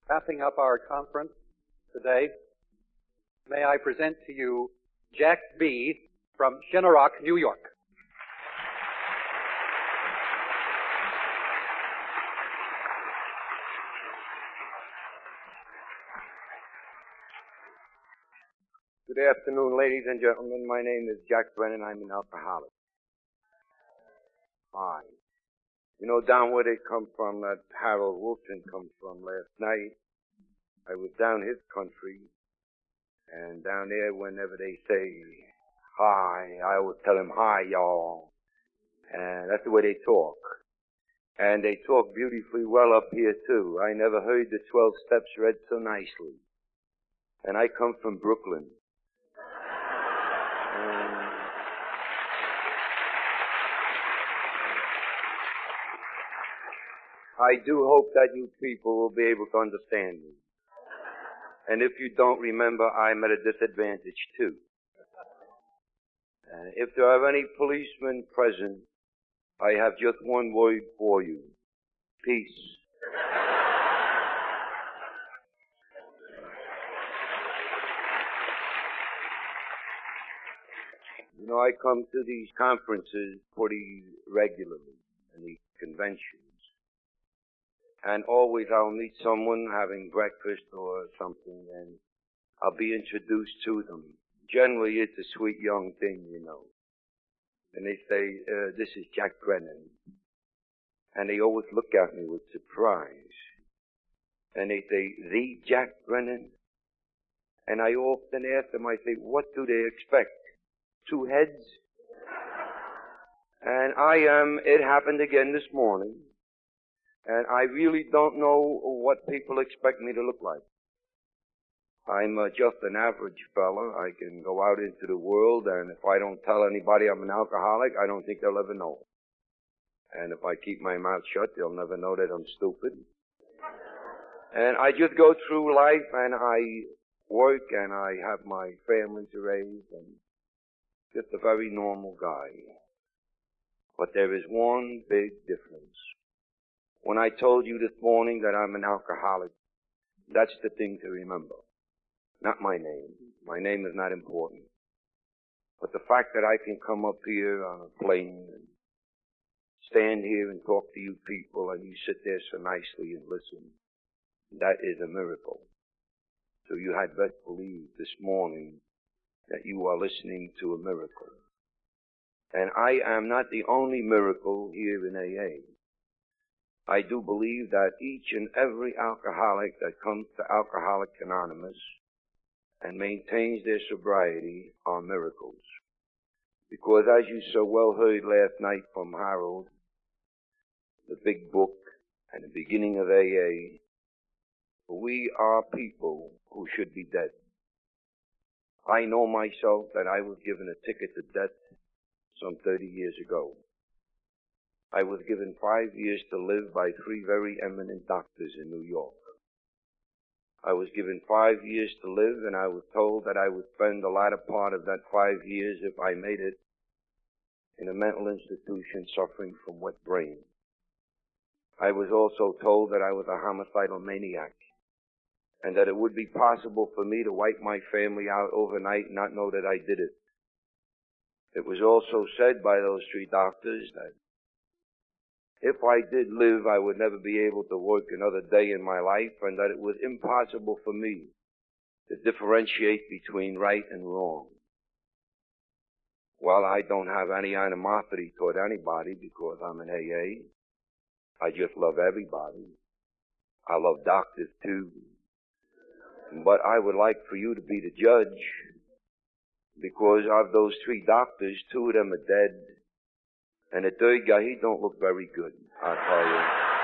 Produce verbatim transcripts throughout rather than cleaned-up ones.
Wrapping up our conference today, may I present to you Jack B. from Shinnorock, New York. Good afternoon, ladies and gentlemen. My name is Jack Brennan. I'm an alcoholic. Hi. You know, down where they come from, that Harold Wilson comes from last night, I was down his country, and down there, whenever they say hi, I always tell them, hi, y'all. And that's the way they talk. And they talk beautifully well up here, too. I never heard the twelve steps read so nicely. And I come from Brooklyn. And I do hope that you people will be able to understand me. And if you don't remember, I'm at a disadvantage too. And if there are any policemen present, I have just one word for you. Peace. You know, I come to these conferences pretty regularly, and these conventions. And always I'll meet someone having breakfast or something, and I'll be introduced to them. Generally, it's a sweet young thing, you know. And they say, uh, this is Jack Brennan. And they always look at me with surprise. And they say, the Jack Brennan? And I often ask them, I say, what do they expect? Two heads? And I am, um, it happened again this morning. And I really don't know what people expect me to look like. I'm uh, just an average fella. I can go out into the world, and if I don't tell anybody I'm an alcoholic, I don't think they'll ever know. And if I keep my mouth shut, they'll never know that I'm stupid. And I just go through life, and I work, and I have my family to raise, and just a very normal guy. But there is one big difference. When I told you this morning that I'm an alcoholic, that's the thing to remember. Not my name. My name is not important. But the fact that I can come up here on a plane and stand here and talk to you people and you sit there so nicely and listen, that is a miracle. So you had best believe this morning that you are listening to a miracle. And I am not the only miracle here in A A. I do believe that each and every alcoholic that comes to Alcoholics Anonymous and maintains their sobriety are miracles. Because as you so well heard last night from Harold, the big book and the beginning of A A, we are people who should be dead. I know myself that I was given a ticket to death some thirty years ago. I was given five years to live by three very eminent doctors in New York. I was given five years to live, and I was told that I would spend the latter part of that five years, if I made it, in a mental institution suffering from wet brain. I was also told that I was a homicidal maniac, and that it would be possible for me to wipe my family out overnight and not know that I did it. It was also said by those three doctors that if I did live, I would never be able to work another day in my life, and that it was impossible for me to differentiate between right and wrong. Well, I don't have any animosity toward anybody because I'm an A A. I just love everybody. I love doctors too. But I would like for you to be the judge, because of those three doctors, two of them are dead. And the third guy, he don't look very good, I'll tell you.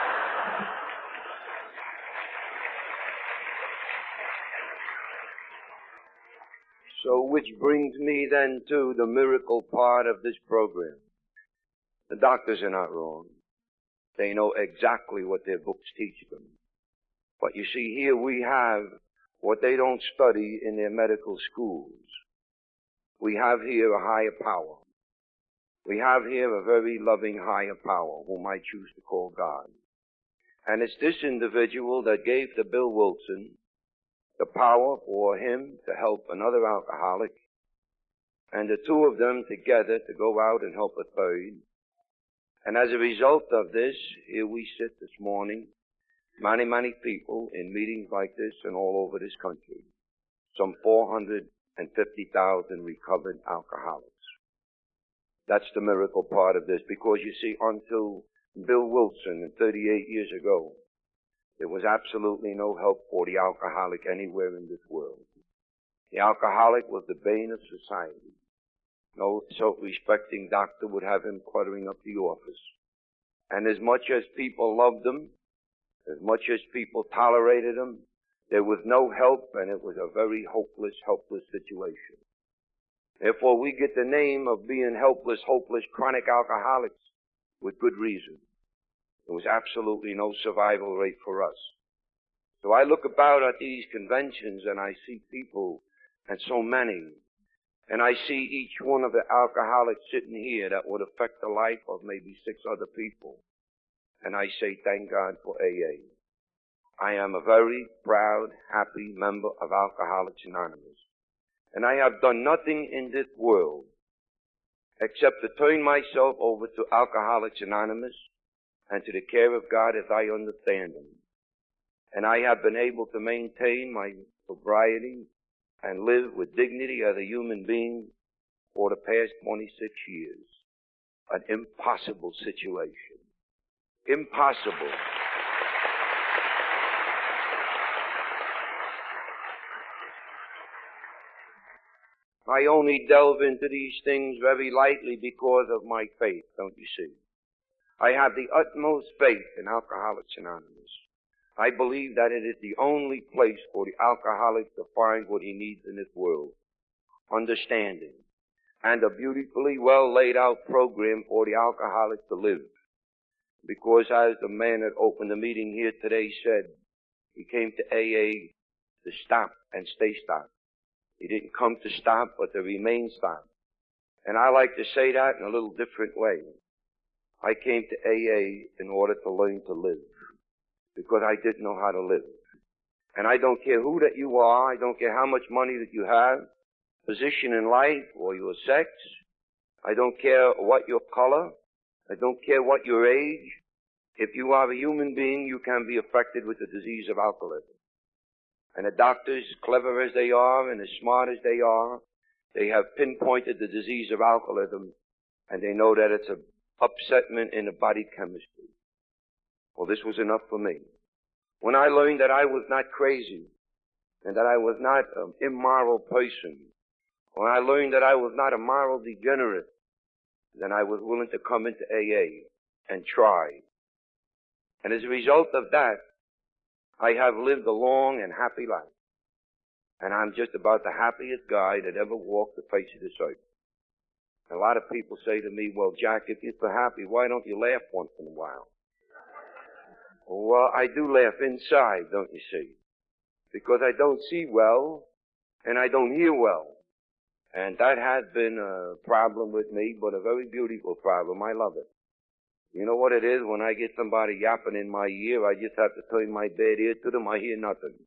So, which brings me then to the miracle part of this program. The doctors are not wrong. They know exactly what their books teach them. But you see, here we have what they don't study in their medical schools. We have here a higher power. We have here a very loving higher power, whom I choose to call God. And it's this individual that gave to Bill Wilson the power for him to help another alcoholic, and the two of them together to go out and help a third. And as a result of this, here we sit this morning, many, many people in meetings like this and all over this country. Some four hundred fifty thousand recovered alcoholics. That's the miracle part of this, because you see, until Bill Wilson thirty-eight years ago, there was absolutely no help for the alcoholic anywhere in this world. The alcoholic was the bane of society. No self-respecting doctor would have him cluttering up the office. And as much as people loved him, as much as people tolerated him, there was no help, and it was a very hopeless, helpless situation. Therefore, we get the name of being helpless, hopeless, chronic alcoholics with good reason. There was absolutely no survival rate for us. So I look about at these conventions and I see people, and so many, and I see each one of the alcoholics sitting here that would affect the life of maybe six other people. And I say, thank God for A A. I am a very proud, happy member of Alcoholics Anonymous. And I have done nothing in this world except to turn myself over to Alcoholics Anonymous and to the care of God as I understand them. And I have been able to maintain my sobriety and live with dignity as a human being for the past twenty-six years. An impossible situation. Impossible. I only delve into these things very lightly because of my faith, don't you see? I have the utmost faith in Alcoholics Anonymous. I believe that it is the only place for the alcoholic to find what he needs in this world. Understanding. And a beautifully well laid out program for the alcoholic to live. Because as the man that opened the meeting here today said, he came to A A to stop and stay stopped. He didn't come to stop, but to remain stopped. And I like to say that in a little different way. I came to A A in order to learn to live, because I didn't know how to live. And I don't care who that you are, I don't care how much money that you have, position in life, or your sex, I don't care what your color, I don't care what your age. If you are a human being, you can be affected with the disease of alcoholism. And the doctors, clever as they are and as smart as they are, they have pinpointed the disease of alcoholism, and they know that it's an upsetment in the body chemistry. Well, this was enough for me. When I learned that I was not crazy, and that I was not an immoral person, when I learned that I was not a moral degenerate, then I was willing to come into A A and try. And as a result of that, I have lived a long and happy life. And I'm just about the happiest guy that ever walked the face of this earth. A lot of people say to me, well, Jack, if you're so happy, why don't you laugh once in a while? Well, I do laugh inside, don't you see? Because I don't see well, and I don't hear well. And that has been a problem with me, but a very beautiful problem. I love it. You know what it is? When I get somebody yapping in my ear, I just have to turn my bad ear to them. I hear nothing.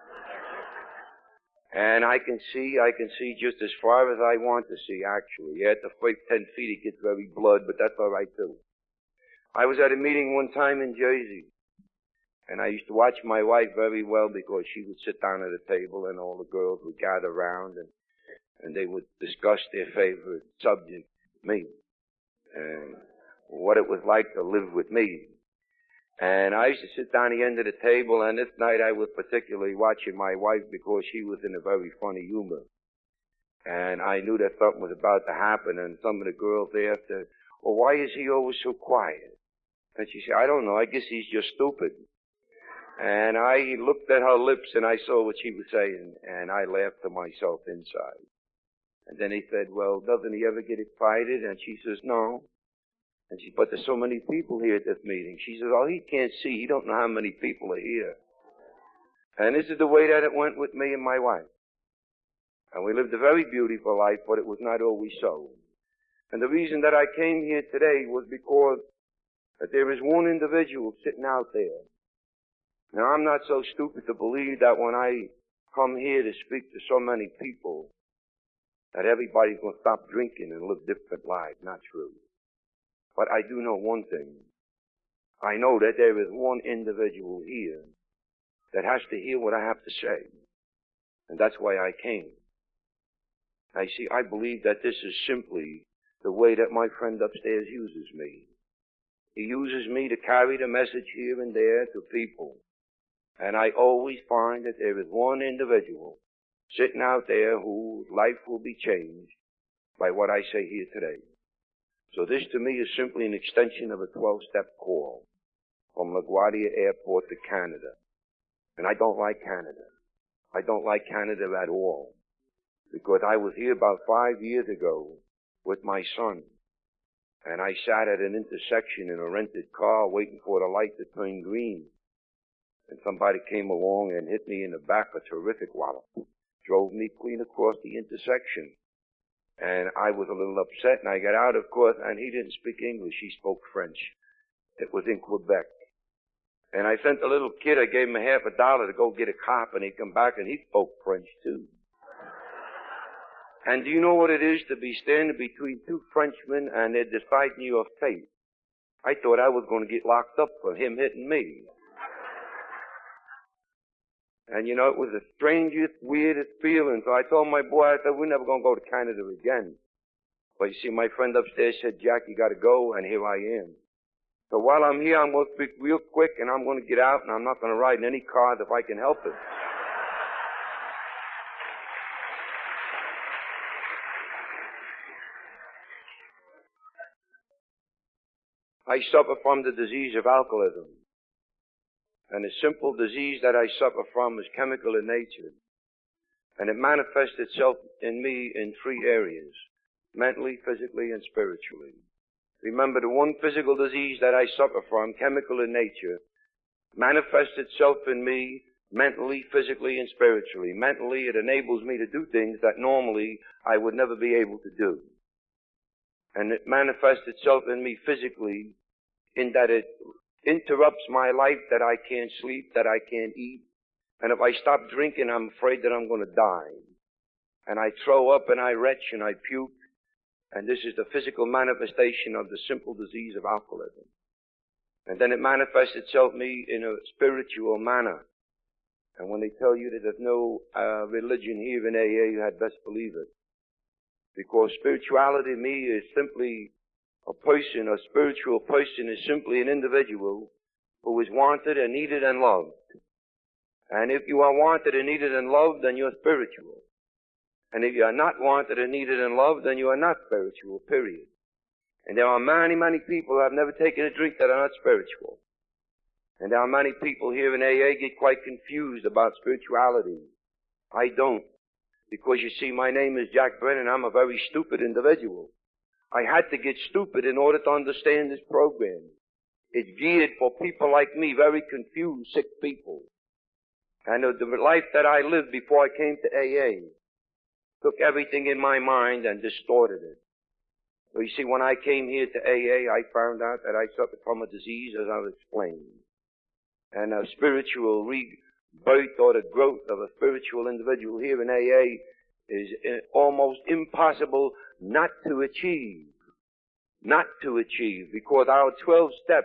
And I can see, I can see just as far as I want to see, actually. At the first ten feet, it gets very blood, but that's all right, too. I was at a meeting one time in Jersey, and I used to watch my wife very well because she would sit down at a table and all the girls would gather around and, and they would discuss their favorite subject, me. And what it was like to live with me. And I used to sit down at the end of the table, and this night I was particularly watching my wife because she was in a very funny humor. And I knew that something was about to happen, and some of the girls asked her, well, why is he always so quiet? And she said, I don't know, I guess he's just stupid. And I looked at her lips, and I saw what she was saying, and I laughed to myself inside. And then he said, well, doesn't he ever get excited? And she says, no. And she, but there's so many people here at this meeting. She says, oh, he can't see. He don't know how many people are here. And this is the way that it went with me and my wife. And we lived a very beautiful life, but it was not always so. And the reason that I came here today was because that there is one individual sitting out there Now, I'm not so stupid to believe that when I come here to speak to so many people, that everybody's going to stop drinking and live different lives. Not true. But I do know one thing. I know that there is one individual here that has to hear what I have to say. And that's why I came. I see, I believe that this is simply the way that my friend upstairs uses me. He uses me to carry the message here and there to people. And I always find that there is one individual sitting out there whose life will be changed by what I say here today. So this to me is simply an extension of a twelve-step call from LaGuardia Airport to Canada. And I don't like Canada. I don't like Canada at all. Because I was here about five years ago with my son. And I sat at an intersection in a rented car waiting for the light to turn green. And somebody came along and hit me in the back, a terrific wallop. Drove me clean across the intersection. And I was a little upset, and I got out, of course, and he didn't speak English. He spoke French. It was in Quebec. And I sent a little kid, I gave him a half a dollar to go get a cop, and he come back, and he spoke French, too. And do you know what it is to be standing between two Frenchmen, and they're deciding your fate? I thought I was going to get locked up for him hitting me. And, you know, it was the strangest, weirdest feeling. So I told my boy, I said, we're never going to go to Canada again. But you see, my friend upstairs said, Jack, you got to go, and here I am. So while I'm here, I'm going to speak real quick, and I'm going to get out, and I'm not going to ride in any cars if I can help it. I suffer from the disease of alcoholism. And the simple disease that I suffer from is chemical in nature. And it manifests itself in me in three areas: mentally, physically, and spiritually. Remember, the one physical disease that I suffer from, chemical in nature, manifests itself in me mentally, physically, and spiritually. Mentally, it enables me to do things that normally I would never be able to do. And it manifests itself in me physically in that it interrupts my life, that I can't sleep, that I can't eat. And if I stop drinking, I'm afraid that I'm going to die. And I throw up and I retch and I puke. And this is the physical manifestation of the simple disease of alcoholism. And then it manifests itself in me in a spiritual manner. And when they tell you that there's no uh, religion here in A A, you had best believe it. Because spirituality in me is simply a person, a spiritual person is simply an individual who is wanted and needed and loved. And if you are wanted and needed and loved, then you're spiritual. And if you are not wanted and needed and loved, then you are not spiritual, period. And there are many, many people who have never taken a drink that are not spiritual. And there are many people here in A A get quite confused about spirituality. I don't. Because you see, my name is Jack Brennan. I'm a very stupid individual. I had to get stupid in order to understand this program. It's geared for people like me, very confused, sick people. And the life that I lived before I came to A A took everything in my mind and distorted it. So you see, when I came here to A A, I found out that I suffered from a disease, as I've explained. And a spiritual rebirth or the growth of a spiritual individual here in A A is almost impossible not to achieve. Not to achieve, because our twelve steps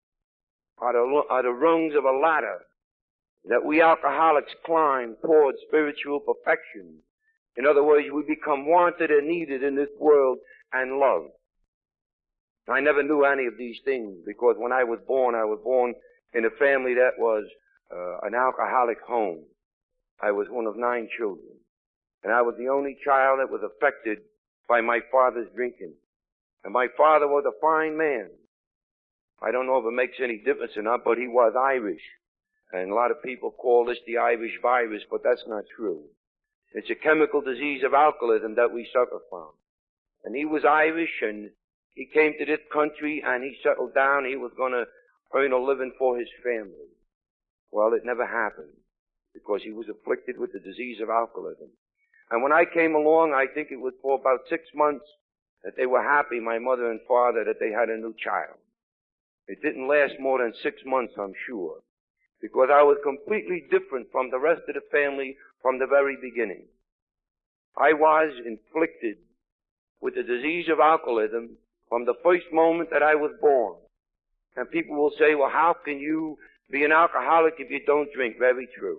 are the, are the rungs of a ladder that we alcoholics climb towards spiritual perfection. In other words, we become wanted and needed in this world and loved. I never knew any of these things, because when I was born, I was born in a family that was uh, an alcoholic home. I was one of nine children. And I was the only child that was affected by my father's drinking. And my father was a fine man. I don't know if it makes any difference or not, but he was Irish. And a lot of people call this the Irish virus, but that's not true. It's a chemical disease of alcoholism that we suffer from. And he was Irish, and he came to this country, and he settled down. He was going to earn a living for his family. Well, it never happened, because he was afflicted with the disease of alcoholism. And when I came along, I think it was for about six months that they were happy, my mother and father, that they had a new child. It didn't last more than six months, I'm sure. because I was completely different from the rest of the family from the very beginning. I was inflicted with the disease of alcoholism from the first moment that I was born. And people will say, well, how can you be an alcoholic if you don't drink? Very true.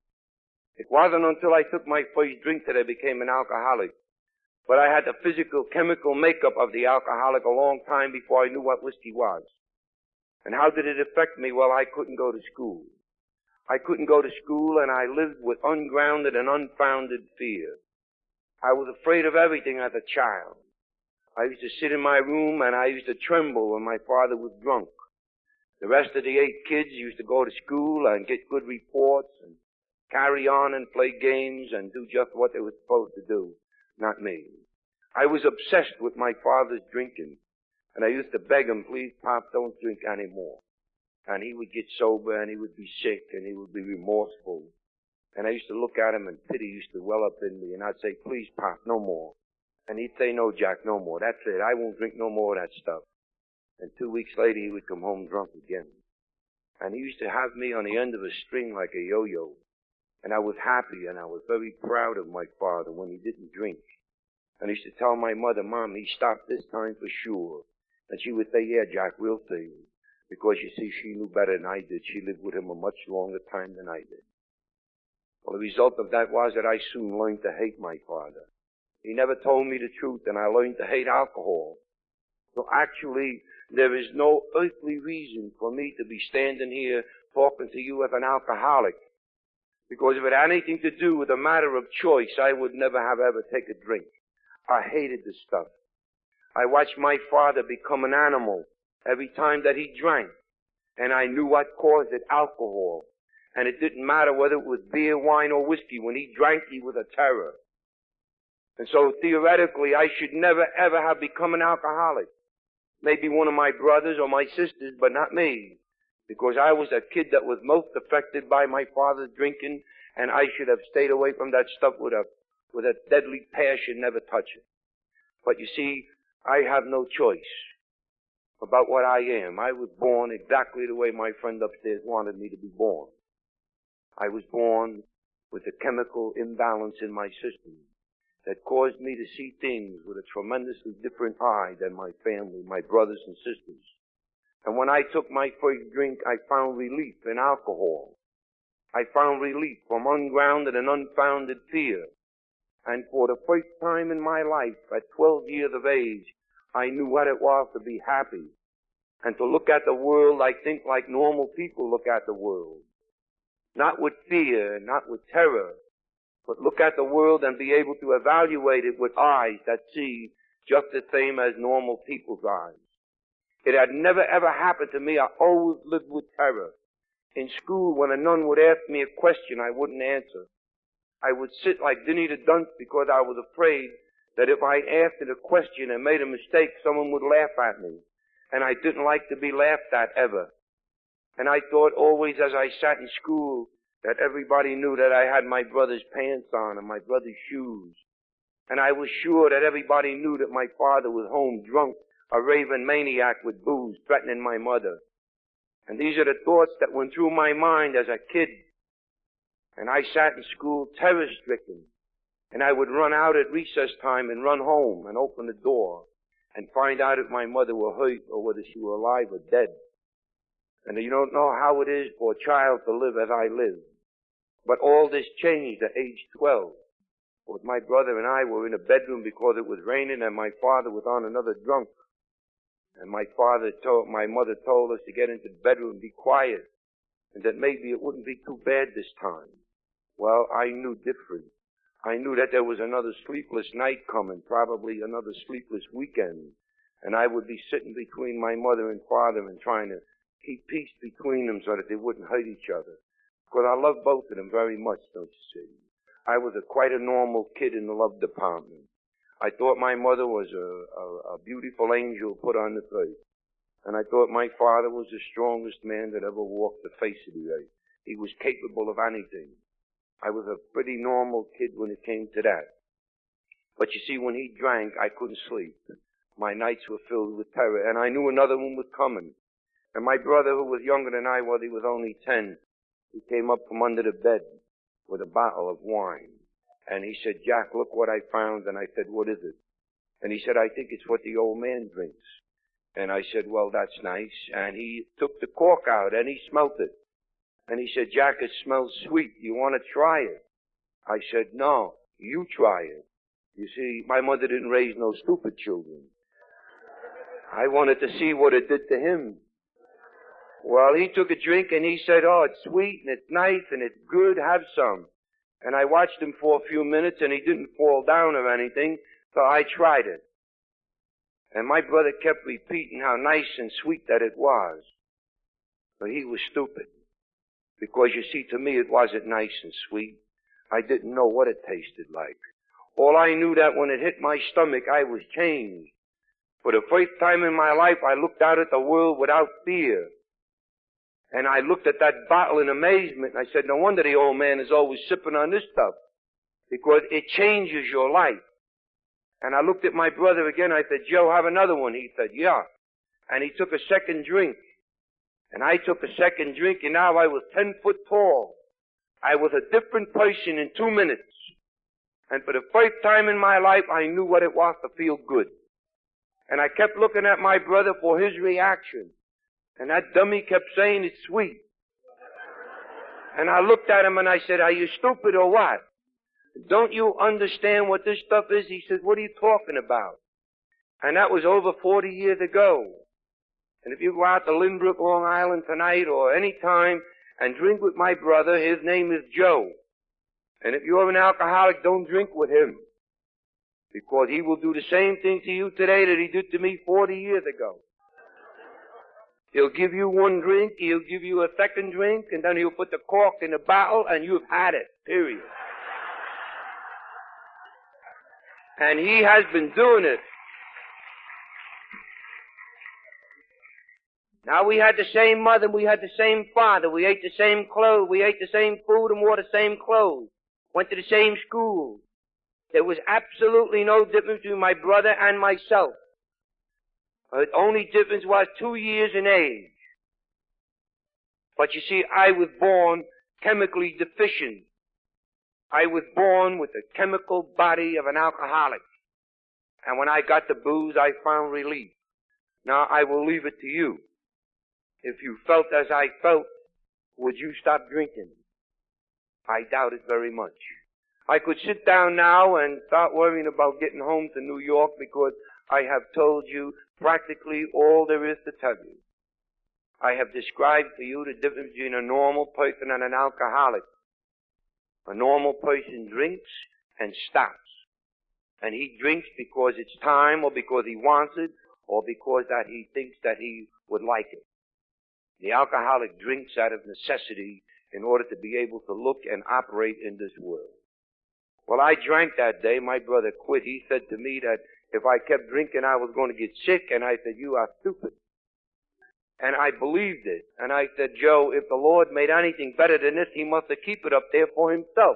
It wasn't until I took my first drink that I became an alcoholic. But I had the physical, chemical makeup of the alcoholic a long time before I knew what whiskey was. And how did it affect me? Well, I couldn't go to school. I couldn't go to school, and I lived with ungrounded and unfounded fear. I was afraid of everything as a child. I used to sit in my room, and I used to tremble when my father was drunk. The rest of the eight kids used to go to school and get good reports and carry on and play games and do just what they were supposed to do. Not me. I was obsessed with my father's drinking, and I used to beg him, please, Pop, don't drink anymore. And he would get sober, and he would be sick, and he would be remorseful. And I used to look at him, and pity used to well up in me, and I'd say, please, Pop, no more. And he'd say, no, Jack, no more. That's it. I won't drink no more of that stuff. And two weeks later, he would come home drunk again. And he used to have me on the end of a string like a yo-yo. And I was happy, and I was very proud of my father when he didn't drink. And I used to tell my mother, Mom, he stopped this time for sure. And she would say, yeah, Jack, we'll see. Because, you see, she knew better than I did. She lived with him a much longer time than I did. Well, the result of that was that I soon learned to hate my father. He never told me the truth, and I learned to hate alcohol. So actually, there is no earthly reason for me to be standing here talking to you as an alcoholic. Because if it had anything to do with a matter of choice, I would never have ever taken a drink. I hated the stuff. I watched my father become an animal every time that he drank. And I knew what caused it, alcohol. And it didn't matter whether it was beer, wine, or whiskey. When he drank, he was a terror. And so theoretically, I should never ever have become an alcoholic. Maybe one of my brothers or my sisters, but not me. Because I was a kid that was most affected by my father's drinking, and I should have stayed away from that stuff with a, with a deadly passion, never touch it. But you see, I have no choice about what I am. I was born exactly the way my friend upstairs wanted me to be born. I was born with a chemical imbalance in my system that caused me to see things with a tremendously different eye than my family, my brothers and sisters. And when I took my first drink, I found relief in alcohol. I found relief from ungrounded and unfounded fear. And for the first time in my life, at twelve years of age, I knew what it was to be happy and to look at the world, I think, like normal people look at the world. Not with fear, not with terror, but look at the world and be able to evaluate it with eyes that see just the same as normal people's eyes. It had never ever happened to me. I always lived with terror. In school, when a nun would ask me a question, I wouldn't answer. I would sit like Dinny the Dunce because I was afraid that if I asked it a question and made a mistake, someone would laugh at me. And I didn't like to be laughed at ever. And I thought always as I sat in school that everybody knew that I had my brother's pants on and my brother's shoes. And I was sure that everybody knew that my father was home drunk, a raving maniac with booze, threatening my mother. And these are the thoughts that went through my mind as a kid. And I sat in school terror-stricken. And I would run out at recess time and run home and open the door and find out if my mother were hurt or whether she were alive or dead. And you don't know how it is for a child to live as I lived. But all this changed at age twelve. Because my brother and I were in a bedroom because it was raining and my father was on another drunk. And my father told, my mother told us to get into the bedroom and be quiet. And that maybe it wouldn't be too bad this time. Well, I knew different. I knew that there was another sleepless night coming, probably another sleepless weekend. And I would be sitting between my mother and father and trying to keep peace between them so that they wouldn't hurt each other. Because I love both of them very much, don't you see? I was a, quite a normal kid in the love department. I thought my mother was a, a, a beautiful angel put on the earth. And I thought my father was the strongest man that ever walked the face of the earth. He was capable of anything. I was a pretty normal kid when it came to that. But you see, when he drank, I couldn't sleep. My nights were filled with terror, and I knew another one was coming. And my brother, who was younger than I was, he was only ten. He came up from under the bed with a bottle of wine. And he said, Jack, look what I found. And I said, what is it? And he said, I think it's what the old man drinks. And I said, well, that's nice. And he took the cork out and he smelt it. And he said, Jack, it smells sweet. You want to try it? I said, no, you try it. You see, my mother didn't raise no stupid children. I wanted to see what it did to him. Well, he took a drink and he said, oh, it's sweet and it's nice and it's good. Have some. And I watched him for a few minutes and he didn't fall down or anything, so I tried it. And my brother kept repeating how nice and sweet that it was. But he was stupid. Because you see, to me it wasn't nice and sweet. I didn't know what it tasted like. All I knew that when it hit my stomach, I was changed. For the first time in my life, I looked out at the world without fear. And I looked at that bottle in amazement, and I said, no wonder the old man is always sipping on this stuff. Because it changes your life. And I looked at my brother again, I said, Joe, have another one. He said, yeah. And he took a second drink. And I took a second drink, and now I was ten foot tall. I was a different person in two minutes. And for the first time in my life, I knew what it was to feel good. And I kept looking at my brother for his reaction. And that dummy kept saying it's sweet. And I looked at him and I said, are you stupid or what? Don't you understand what this stuff is? He said, what are you talking about? And that was over forty years ago. And if you go out to Lynbrook, Long Island tonight or any time and drink with my brother, his name is Joe. And if you're an alcoholic, don't drink with him. Because he will do the same thing to you today that he did to me forty years ago. He'll give you one drink, he'll give you a second drink, and then he'll put the cork in the bottle, and you've had it, period. And he has been doing it. Now, we had the same mother, we had the same father, we ate the same clothes, we ate the same food and wore the same clothes, went to the same school. There was absolutely no difference between my brother and myself. The only difference was two years in age. But you see, I was born chemically deficient. I was born with the chemical body of an alcoholic. And when I got the booze, I found relief. Now, I will leave it to you. If you felt as I felt, would you stop drinking? I doubt it very much. I could sit down now and start worrying about getting home to New York because I have told you practically all there is to tell you. I have described for you the difference between a normal person and an alcoholic. A normal person drinks and stops. And he drinks because it's time or because he wants it or because that he thinks that he would like it. The alcoholic drinks out of necessity in order to be able to look and operate in this world. Well, I drank that day. My brother quit. He said to me that if I kept drinking, I was going to get sick. And I said, you are stupid. And I believed it. And I said, Joe, if the Lord made anything better than this, he must have kept it up there for himself.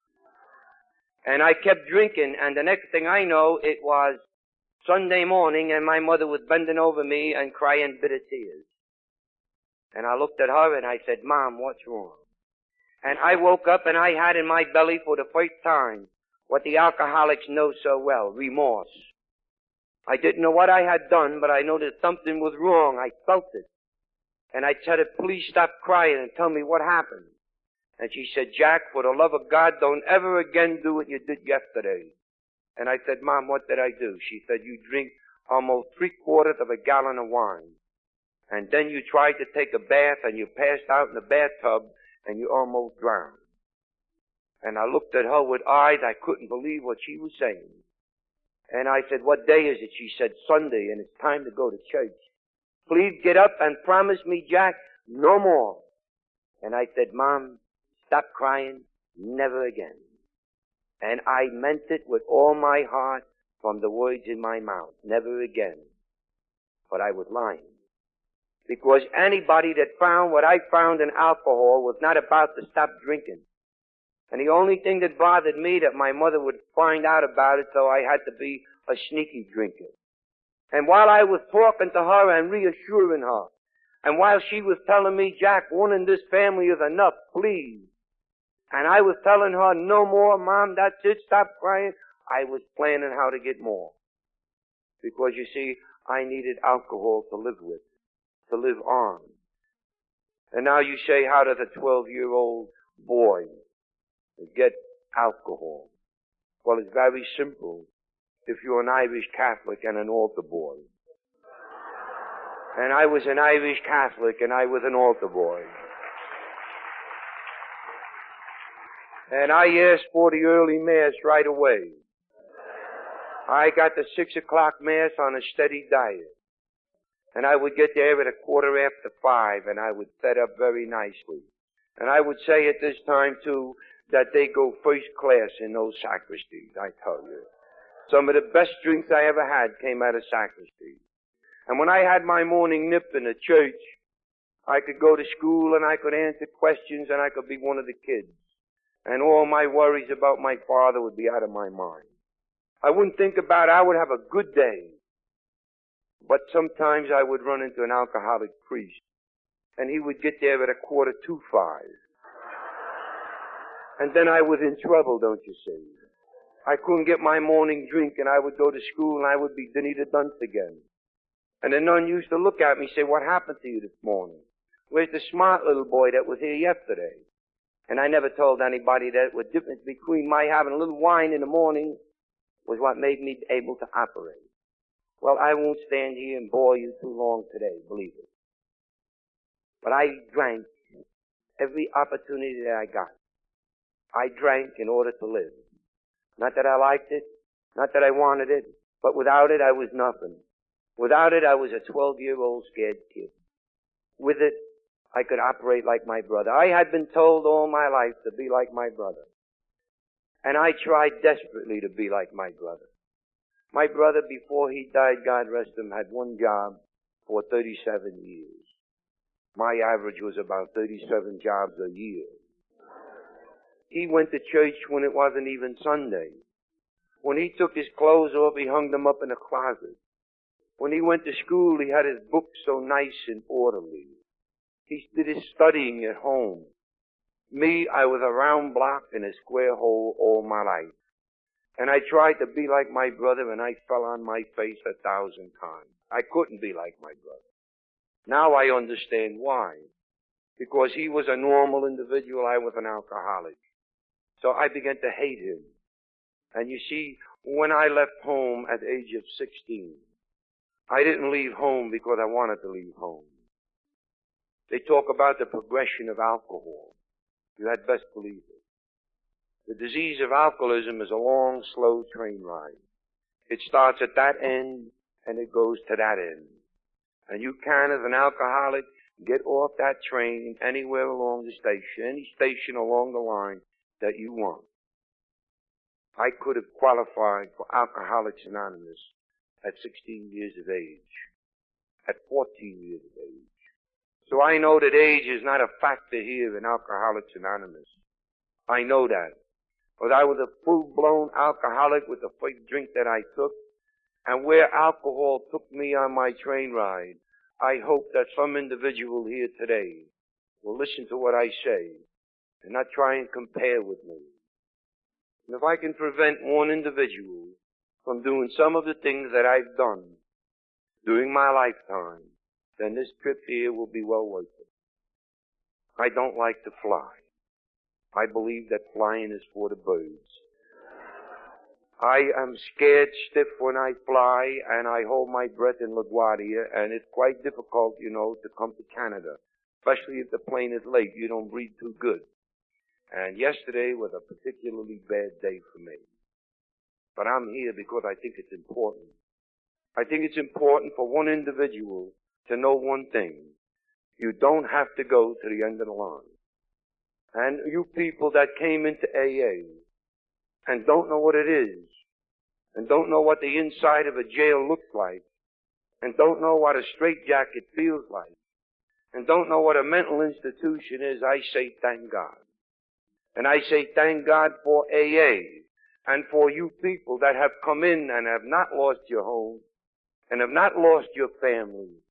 And I kept drinking. And the next thing I know, it was Sunday morning, and my mother was bending over me and crying bitter tears. And I looked at her and I said, Mom, what's wrong? And I woke up and I had in my belly for the first time what the alcoholics know so well, remorse. I didn't know what I had done, but I know that something was wrong. I felt it. And I said, please stop crying and tell me what happened. And she said, Jack, for the love of God, don't ever again do what you did yesterday. And I said, Mom, what did I do? She said, you drink almost three quarters of a gallon of wine. And then you tried to take a bath and you passed out in the bathtub and you almost drowned. And I looked at her with eyes, I couldn't believe what she was saying. And I said, what day is it? She said, Sunday, and it's time to go to church. Please get up and promise me, Jack, no more. And I said, Mom, stop crying, never again. And I meant it with all my heart from the words in my mouth, never again. But I was lying. Because anybody that found what I found in alcohol was not about to stop drinking. And the only thing that bothered me that my mother would find out about it, so I had to be a sneaky drinker. And while I was talking to her and reassuring her, And while she was telling me, Jack, one in this family is enough, please. And I was telling her, no more, Mom, that's it, stop crying. I was planning how to get more. Because you see, I needed alcohol to live with, to live on. And now you say, how does a twelve-year-old boy get alcohol? Well, it's very simple. If you're an Irish Catholic and an altar boy. And I was an Irish Catholic and I was an altar boy. And I asked for the early Mass right away. I got the six o'clock Mass on a steady diet. And I would get there at a quarter after five and I would set up very nicely. And I would say at this time too that they go first class in those sacristies, I tell you. Some of the best drinks I ever had came out of sacristies. And when I had my morning nip in the church, I could go to school and I could answer questions and I could be one of the kids. And all my worries about my father would be out of my mind. I wouldn't think about it. I would have a good day. But sometimes I would run into an alcoholic priest and he would get there at a quarter to five. And then I was in trouble, don't you see? I couldn't get my morning drink and I would go to school and I would be Denny the Dunce again. And the nun used to look at me and say, what happened to you this morning? Where's the smart little boy that was here yesterday? And I never told anybody that the difference between my having a little wine in the morning was what made me able to operate. Well, I won't stand here and bore you too long today, believe it. But I drank every opportunity that I got. I drank in order to live. Not that I liked it, not that I wanted it, but without it I was nothing. Without it I was a twelve-year-old scared kid. With it, I could operate like my brother. I had been told all my life to be like my brother. And I tried desperately to be like my brother. My brother, before he died, God rest him, had one job for thirty-seven years. My average was about thirty-seven jobs a year. He went to church when it wasn't even Sunday. When he took his clothes off, he hung them up in a closet. When he went to school, he had his books so nice and orderly. He did his studying at home. Me, I was a round block in a square hole all my life. And I tried to be like my brother, and I fell on my face a thousand times. I couldn't be like my brother. Now I understand why. Because he was a normal individual, I was an alcoholic. So I began to hate him. And you see, when I left home at the age of sixteen, I didn't leave home because I wanted to leave home. They talk about the progression of alcohol. You had best believe it. The disease of alcoholism is a long, slow train ride. It starts at that end and it goes to that end. And you can, as an alcoholic, get off that train anywhere along the station, any station along the line that you want. I could have qualified for Alcoholics Anonymous at sixteen years of age, at fourteen years of age. So I know that age is not a factor here in Alcoholics Anonymous. I know that. But I was a full-blown alcoholic with the first drink that I took. And where alcohol took me on my train ride, I hope that some individual here today will listen to what I say and not try and compare with me. And if I can prevent one individual from doing some of the things that I've done during my lifetime, then this trip here will be well worth it. I don't like to fly. I believe that flying is for the birds. I am scared stiff when I fly, and I hold my breath in LaGuardia, and it's quite difficult, you know, to come to Canada, especially if the plane is late. You don't breathe too good. And yesterday was a particularly bad day for me. But I'm here because I think it's important. I think it's important for one individual to know one thing. You don't have to go to the end of the line. And you people that came into A A and don't know what it is, and don't know what the inside of a jail looks like, and don't know what a straitjacket feels like, and don't know what a mental institution is, I say thank God. And I say thank God for A A, and for you people that have come in and have not lost your home, and have not lost your family,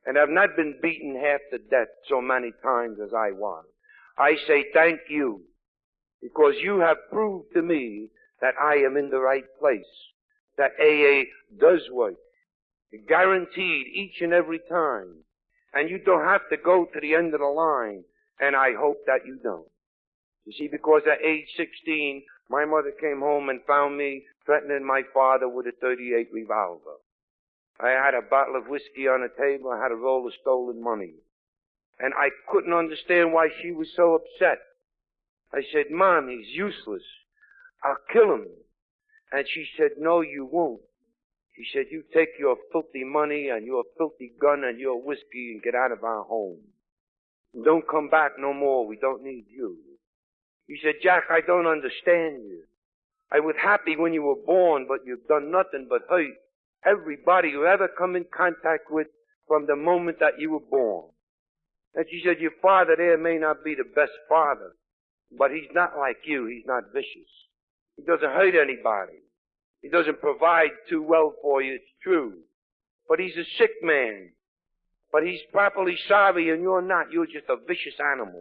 and have not been beaten half to death so many times as I was. I say thank you, because you have proved to me that I am in the right place, that A A does work, guaranteed each and every time, and you don't have to go to the end of the line, and I hope that you don't. You see, because at age sixteen, my mother came home and found me threatening my father with a thirty-eight revolver. I had a bottle of whiskey on the table. I had a roll of stolen money. And I couldn't understand why she was so upset. I said, Mom, he's useless. I'll kill him. And she said, no, you won't. She said, you take your filthy money and your filthy gun and your whiskey and get out of our home. Don't come back no more. We don't need you. He said, Jack, I don't understand you. I was happy when you were born, but you've done nothing but hurt everybody you ever come in contact with from the moment that you were born. And she said, your father there may not be the best father, but he's not like you. He's not vicious. He doesn't hurt anybody. He doesn't provide too well for you, it's true. But he's a sick man. But he's properly sorry and you're not. You're just a vicious animal.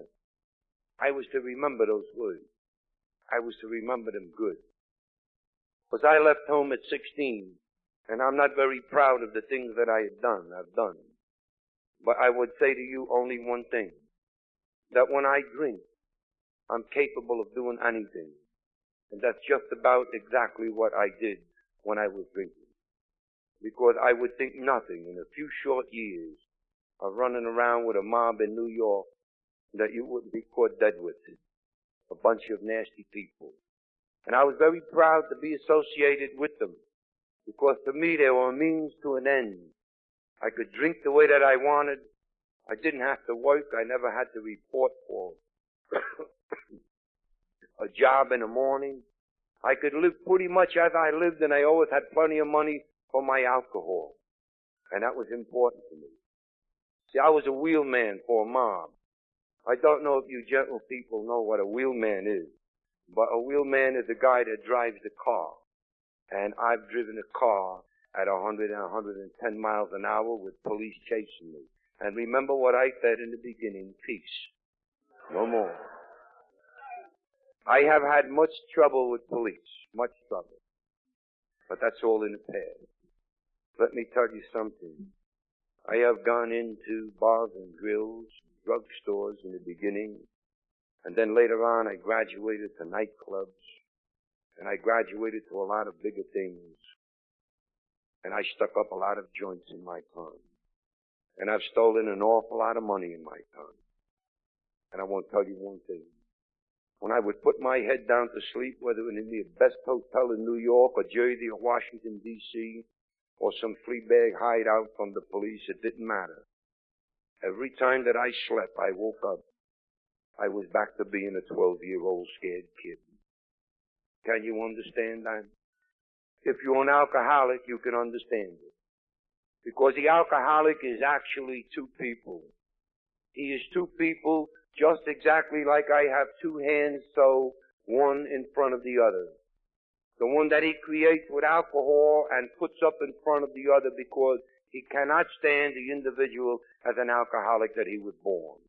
I was to remember those words. I was to remember them good. Because I left home at sixteen, and I'm not very proud of the things that I had done. I've done. But I would say to you only one thing. That when I drink, I'm capable of doing anything. And that's just about exactly what I did when I was drinking. Because I would think nothing in a few short years of running around with a mob in New York that you wouldn't be caught dead with. A bunch of nasty people. And I was very proud to be associated with them. Because to me they were a means to an end. I could drink the way that I wanted. I didn't have to work. I never had to report for a job in the morning. I could live pretty much as I lived, and I always had plenty of money for my alcohol. And that was important to me. See, I was a wheelman for a mob. I don't know if you gentle people know what a wheelman is, but a wheelman is a guy that drives the car. And I've driven a car at one hundred and one hundred ten miles an hour with police chasing me. And remember what I said in the beginning, peace. No more. I have had much trouble with police, much trouble. But that's all in the past. Let me tell you something. I have gone into bars and grills, drugstores in the beginning, and then later on I graduated to nightclubs, and I graduated to a lot of bigger things, and I stuck up a lot of joints in my time, and I've stolen an awful lot of money in my time. And I want to tell you one thing. When I would put my head down to sleep, whether it was in the best hotel in New York or Jersey or Washington, D C, or some flea bag hideout from the police, it didn't matter. Every time that I slept, I woke up. I was back to being a twelve-year-old scared kid. Can you understand that? If you're an alcoholic, you can understand it. Because the alcoholic is actually two people. He is two people just exactly like I have two hands, so one in front of the other. The one that he creates with alcohol and puts up in front of the other because he cannot stand the individual as an alcoholic that he was born.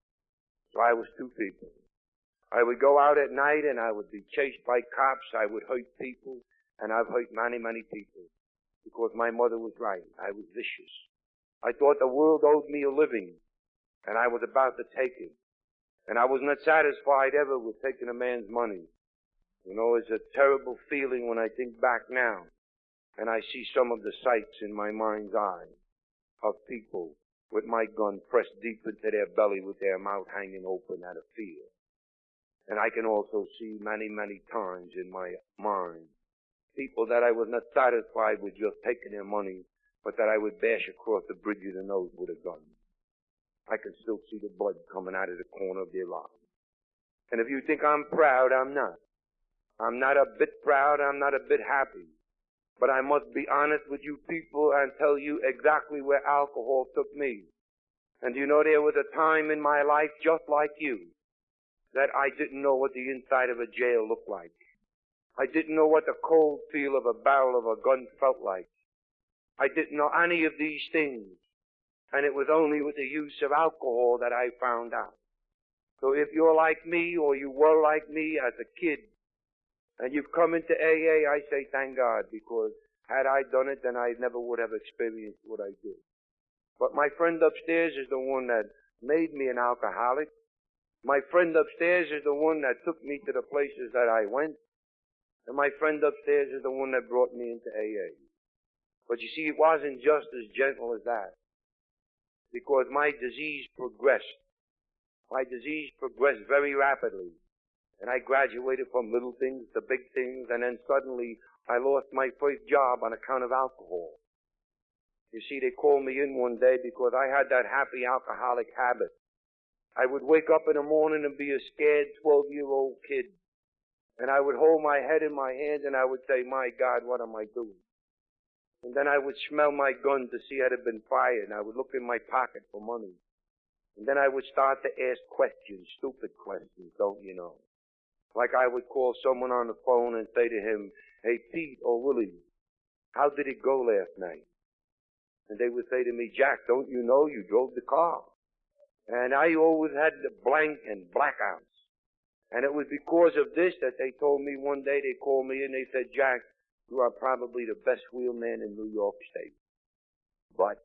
So I was two people. I would go out at night and I would be chased by cops. I would hurt people, and I've hurt many, many people because my mother was right. I was vicious. I thought the world owed me a living, and I was about to take it. And I was not satisfied ever with taking a man's money. You know, it's a terrible feeling when I think back now and I see some of the sights in my mind's eye of people with my gun pressed deep into their belly with their mouth hanging open out of fear. And I can also see many, many times in my mind people that I was not satisfied with just taking their money, but that I would bash across the bridge of the nose with a gun. I can still see the blood coming out of the corner of their eye. And if you think I'm proud, I'm not. I'm not a bit proud, I'm not a bit happy. But I must be honest with you people and tell you exactly where alcohol took me. And you know, there was a time in my life just like you that I didn't know what the inside of a jail looked like. I didn't know what the cold feel of a barrel of a gun felt like. I didn't know any of these things. And it was only with the use of alcohol that I found out. So if you're like me, or you were like me as a kid, and you've come into A A, I say thank God, because had I done it, then I never would have experienced what I did. But my friend upstairs is the one that made me an alcoholic. My friend upstairs is the one that took me to the places that I went. And my friend upstairs is the one that brought me into A A. But you see, it wasn't just as gentle as that. Because my disease progressed. My disease progressed very rapidly. And I graduated from little things to big things, and then suddenly I lost my first job on account of alcohol. You see, they called me in one day because I had that happy alcoholic habit. I would wake up in the morning and be a scared twelve-year-old kid. And I would hold my head in my hands and I would say, my God, what am I doing? And then I would smell my gun to see it had been fired, and I would look in my pocket for money. And then I would start to ask questions, stupid questions, don't you know? Like I would call someone on the phone and say to him, hey, Pete or Willie, how did it go last night? And they would say to me, Jack, don't you know you drove the car? And I always had the blank and blackouts. And it was because of this that they told me one day, they called me and they said, Jack, you are probably the best wheelman in New York State. But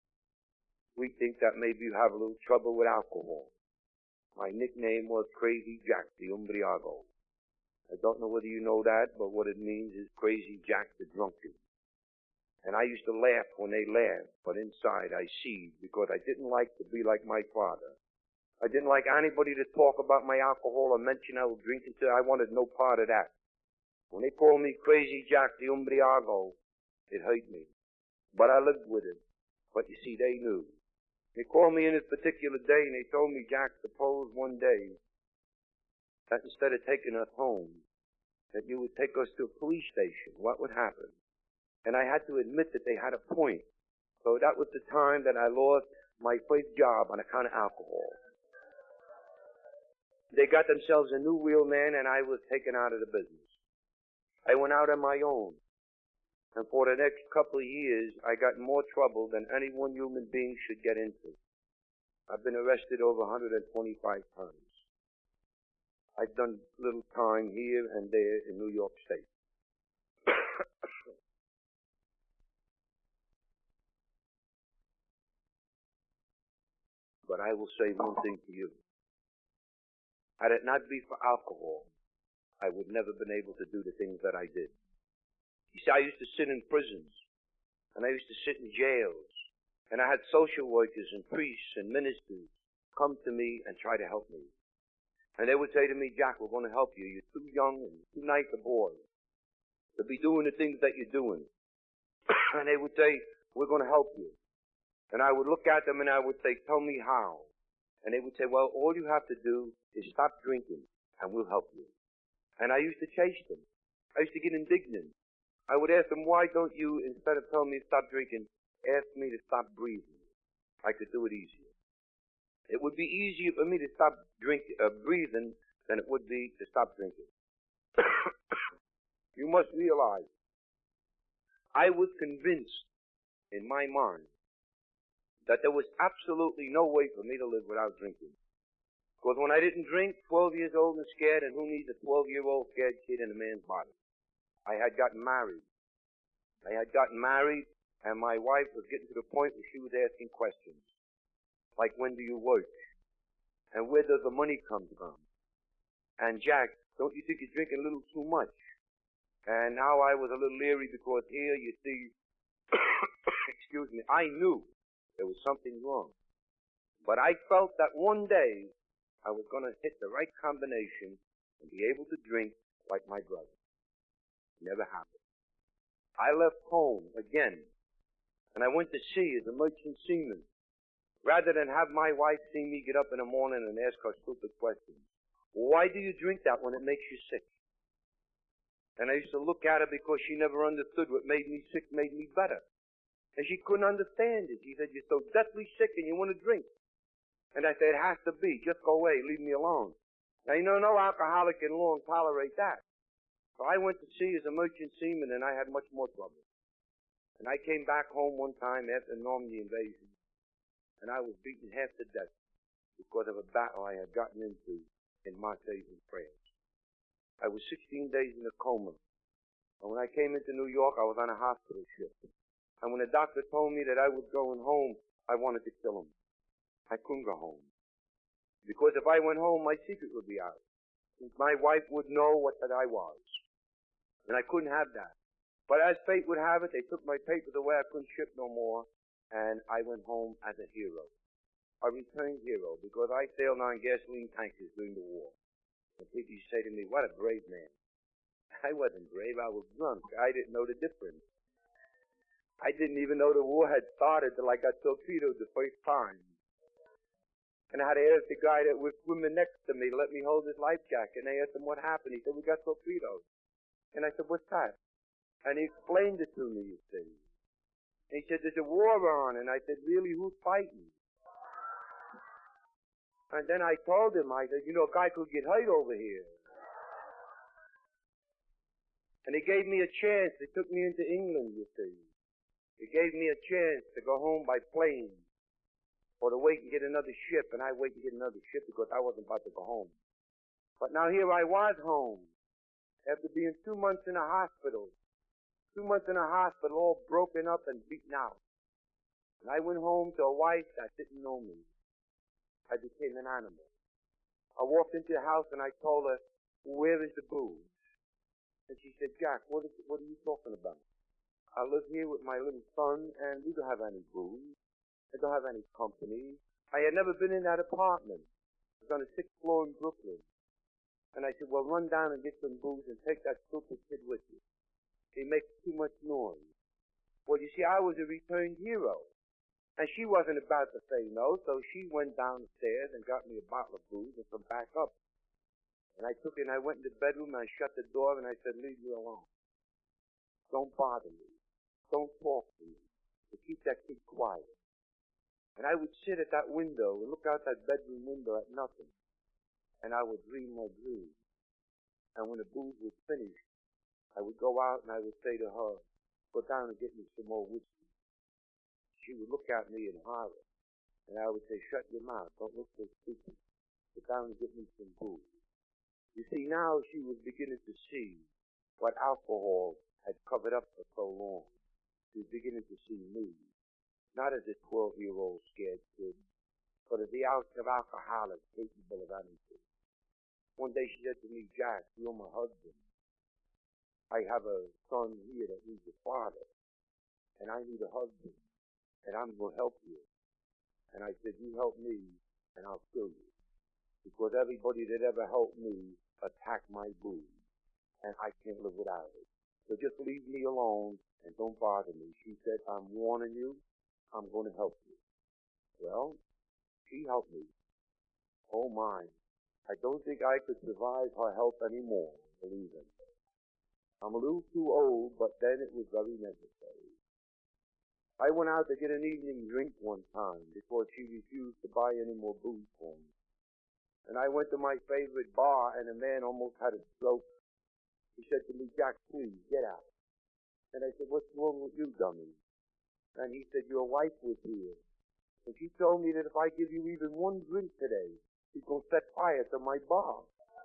we think that maybe you have a little trouble with alcohol. My nickname was Crazy Jack, the Umbriago. I don't know whether you know that, but what it means is Crazy Jack the Drunkard. And I used to laugh when they laughed, but inside I seethed because I didn't like to be like my father. I didn't like anybody to talk about my alcohol or mention I was drinking. I wanted no part of that. When they called me Crazy Jack the Umbriago, it hurt me. But I lived with it. But you see, they knew. They called me in this particular day and they told me, Jack, suppose one day that instead of taking us home, that you would take us to a police station. What would happen? And I had to admit that they had a point. So that was the time that I lost my first job on account of alcohol. They got themselves a new wheelman and I was taken out of the business. I went out on my own. And for the next couple of years, I got in more trouble than any one human being should get into. I've been arrested over one hundred twenty-five times. I've done little time here and there in New York State. But I will say one thing to you. Had it not be for alcohol, I would never been able to do the things that I did. You see, I used to sit in prisons, and I used to sit in jails, and I had social workers and priests and ministers come to me and try to help me. And they would say to me, Jack, we're going to help you. You're too young and too nice a boy to be doing the things that you're doing. And they would say, we're going to help you. And I would look at them and I would say, tell me how. And they would say, well, all you have to do is stop drinking and we'll help you. And I used to chase them. I used to get indignant. I would ask them, why don't you, instead of telling me to stop drinking, ask me to stop breathing? I could do it easier. It would be easier for me to stop drinking, uh, breathing than it would be to stop drinking. You must realize, I was convinced in my mind that there was absolutely no way for me to live without drinking. Because when I didn't drink, twelve years old and scared, and who needs a twelve-year-old scared kid in a man's body? I had gotten married. I had gotten married, and my wife was getting to the point where she was asking questions. Like, when do you work? And where does the money come from? And Jack, don't you think you're drinking a little too much? And now I was a little leery because here, you see, excuse me, I knew there was something wrong. But I felt that one day I was going to hit the right combination and be able to drink like my brother. Never happened. I left home again, and I went to sea as a merchant seaman, rather than have my wife see me get up in the morning and ask her stupid questions. Why do you drink that when it makes you sick? And I used to look at her because she never understood what made me sick made me better. And she couldn't understand it. She said, you're so deathly sick and you want to drink. And I said, it has to be. Just go away. Leave me alone. Now, you know, no alcoholic can long tolerate that. So I went to sea as a merchant seaman, and I had much more trouble. And I came back home one time after the Normandy invasion, and I was beaten half to death because of a battle I had gotten into in Marseille, in France. I was sixteen days in a coma. And when I came into New York, I was on a hospital ship. And when the doctor told me that I was going home, I wanted to kill him. I couldn't go home. Because if I went home, my secret would be out. My wife would know what that I was. And I couldn't have that. But as fate would have it, they took my papers away. I couldn't ship no more. And I went home as a hero. A returned hero, because I sailed on gasoline tankers during the war. And people used to say to me, what a brave man. I wasn't brave, I was drunk. I didn't know the difference. I didn't even know the war had started till I got torpedoed the first time. And I had to ask the guy that was swimming next to me to let me hold his life jacket. And I asked him what happened. He said, we got torpedoed. And I said, what's that? And he explained it to me, you see. And he said, there's a war on. And I said, really, who's fighting? And then I told him, I said, you know, a guy could get hurt over here. And he gave me a chance. They took me into England, you see. He gave me a chance to go home by plane. Or to wait and get another ship. And I wait and get another ship because I wasn't about to go home. But now here I was home. After being two months in a hospital. Two months in a hospital, all broken up and beaten out. And I went home to a wife that didn't know me. I became an animal. I walked into the house and I told her, where is the booze? And she said, Jack, what, is, what are you talking about? I live here with my little son, and we don't have any booze. I don't have any company. I had never been in that apartment. It was on the sixth floor in Brooklyn. And I said, well, run down and get some booze and take that stupid kid with you. He makes too much noise. Well, you see, I was a returned hero. And she wasn't about to say no, so she went down the stairs and got me a bottle of booze and some backup. And I took it and I went in the bedroom and I shut the door and I said, leave me alone. Don't bother me. Don't talk to me. To keep that kid quiet. And I would sit at that window and look out that bedroom window at nothing. And I would dream my dreams. And when the booze was finished, I would go out and I would say to her, go down and get me some more whiskey. She would look at me in horror. And I would say, shut your mouth. Don't look so stupid. Go down and get me some booze. You see, now she was beginning to see what alcohol had covered up for so long. She was beginning to see me, not as a twelve-year-old scared kid, but as the out of alcoholic capable of anything. One day she said to me, Jack, you're my husband. I have a son here that needs a father, and I need a husband, and I'm going to help you. And I said, you help me, and I'll kill you. Because everybody that ever helped me attacked my booze, and I can't live without it. So just leave me alone and don't bother me. She said, I'm warning you, I'm going to help you. Well, she helped me. Oh my, I don't think I could survive her help anymore, believe me. I'm a little too old, but then it was very necessary. I went out to get an evening drink one time before she refused to buy any more booze for me. And I went to my favorite bar, and a man almost had a stroke. He said to me, Jack, please, get out. And I said, what's wrong with you, dummy? And he said, your wife was here. And she told me that if I give you even one drink today, she's going to set fire to my bar.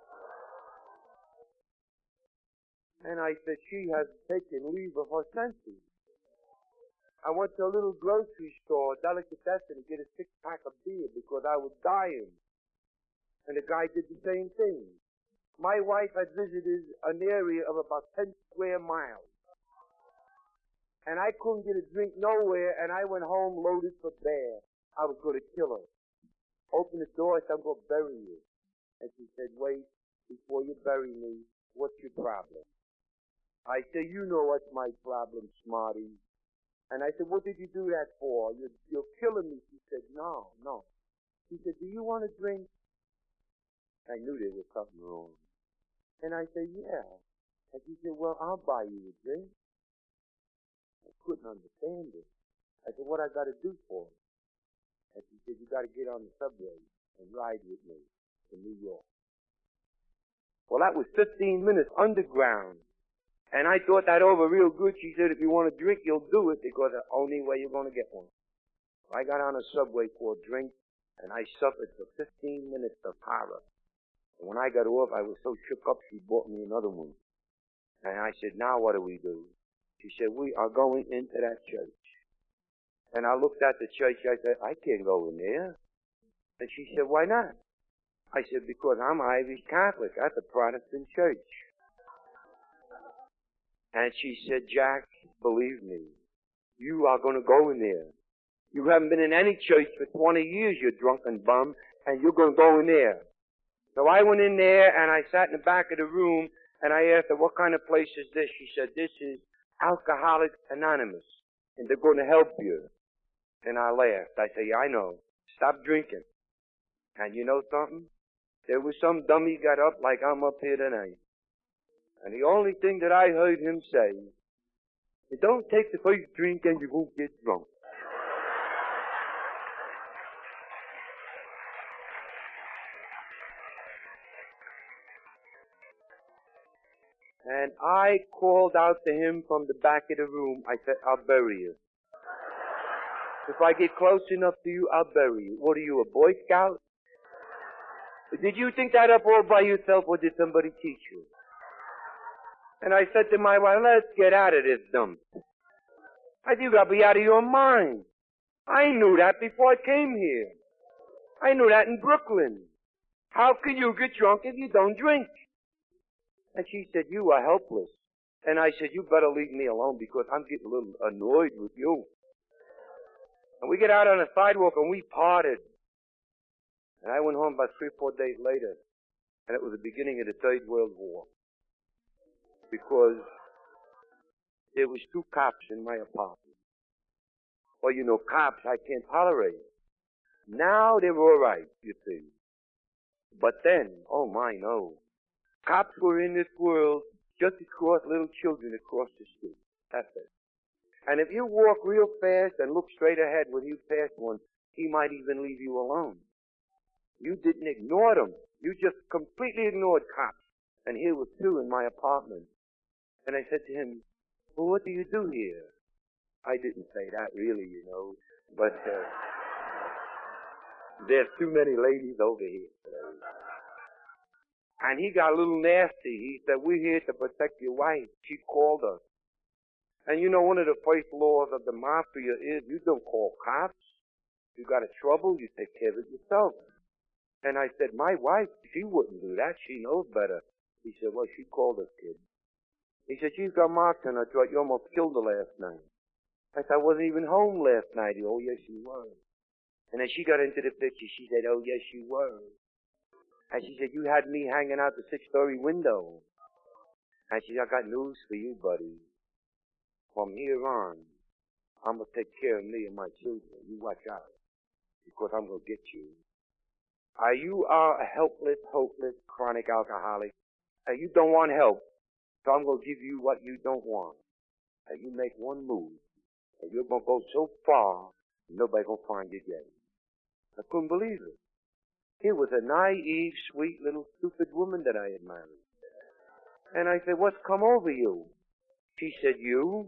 And I said, she has taken leave of her senses. I went to a little grocery store, delicatessen, to get a six-pack of beer because I was dying. And the guy did the same thing. My wife had visited an area of about ten square miles. And I couldn't get a drink nowhere, and I went home loaded for bear. I was going to kill her. Opened the door, I said, I'm going to bury you. And she said, wait, before you bury me, what's your problem? I said, you know what's my problem, smarty. And I said, what did you do that for? You're, you're killing me. She said, no, no. She said, do you want a drink? I knew there was something wrong. And I said, yeah. And she said, well, I'll buy you a drink. I couldn't understand it. I said, what I got to do for it? And she said, you got to get on the subway and ride with me to New York. Well, that was fifteen minutes underground. And I thought that over real good. She said, if you want a drink, you'll do it because that's the only way you're going to get one. I got on a subway for a drink, and I suffered for fifteen minutes of horror. And when I got off, I was so shook up, she bought me another one. And I said, now what do we do? She said, we are going into that church. And I looked at the church, I said, I can't go in there. And she said, why not? I said, because I'm Irish Catholic. That's a Protestant church. And she said, Jack, believe me, you are going to go in there. You haven't been in any church for twenty years, you drunken bum, and you're going to go in there. So I went in there, and I sat in the back of the room, and I asked her, what kind of place is this? She said, this is Alcoholics Anonymous, and they're going to help you. And I laughed. I said, yeah, I know. Stop drinking. And you know something? There was some dummy got up like I'm up here tonight. And the only thing that I heard him say is, don't take the first drink and you won't get drunk. And I called out to him from the back of the room. I said, I'll bury you. If I get close enough to you, I'll bury you. What are you, a Boy Scout? Did you think that up all by yourself, or did somebody teach you? And I said to my wife, let's get out of this dump. I said, you gotta be out of your mind. I knew that before I came here. I knew that in Brooklyn. How can you get drunk if you don't drink? And she said, you are helpless. And I said, you better leave me alone because I'm getting a little annoyed with you. And we get out on the sidewalk and we parted. And I went home about three or four days later. And it was the beginning of the Third World War. Because there was two cops in my apartment. Well, you know, cops I can't tolerate. Now they're all right, you see. But then, oh my, no. Cops were in this world just to cross little children across the street. That's it. And if you walk real fast and look straight ahead when you pass one, he might even leave you alone. You didn't ignore them. You just completely ignored cops. And here was two in my apartment. And I said to him, well, what do you do here? I didn't say that really, you know. But uh, there's too many ladies over here today. And he got a little nasty. He said, we're here to protect your wife. She called us. And you know, one of the first laws of the mafia is you don't call cops. You got a trouble, you take care of it yourself. And I said, my wife, she wouldn't do that. She knows better. He said, well, she called us, kid. He said, she's got marks on her throat. You almost killed her last night. I said, I wasn't even home last night. He, oh, yes, you were. And then she got into the picture. She said, oh, yes, you were. And she said, you had me hanging out the six-story window. And she said, I got news for you, buddy. From here on, I'm going to take care of me and my children. You watch out, because I'm going to get you. Are you are a helpless, hopeless, chronic alcoholic? And you don't want help, so I'm going to give you what you don't want. And you make one move, and you're going to go so far, nobody's going to find you again. I couldn't believe it. Here was a naive, sweet, little stupid woman that I had married. And I said, what's come over you? She said, you?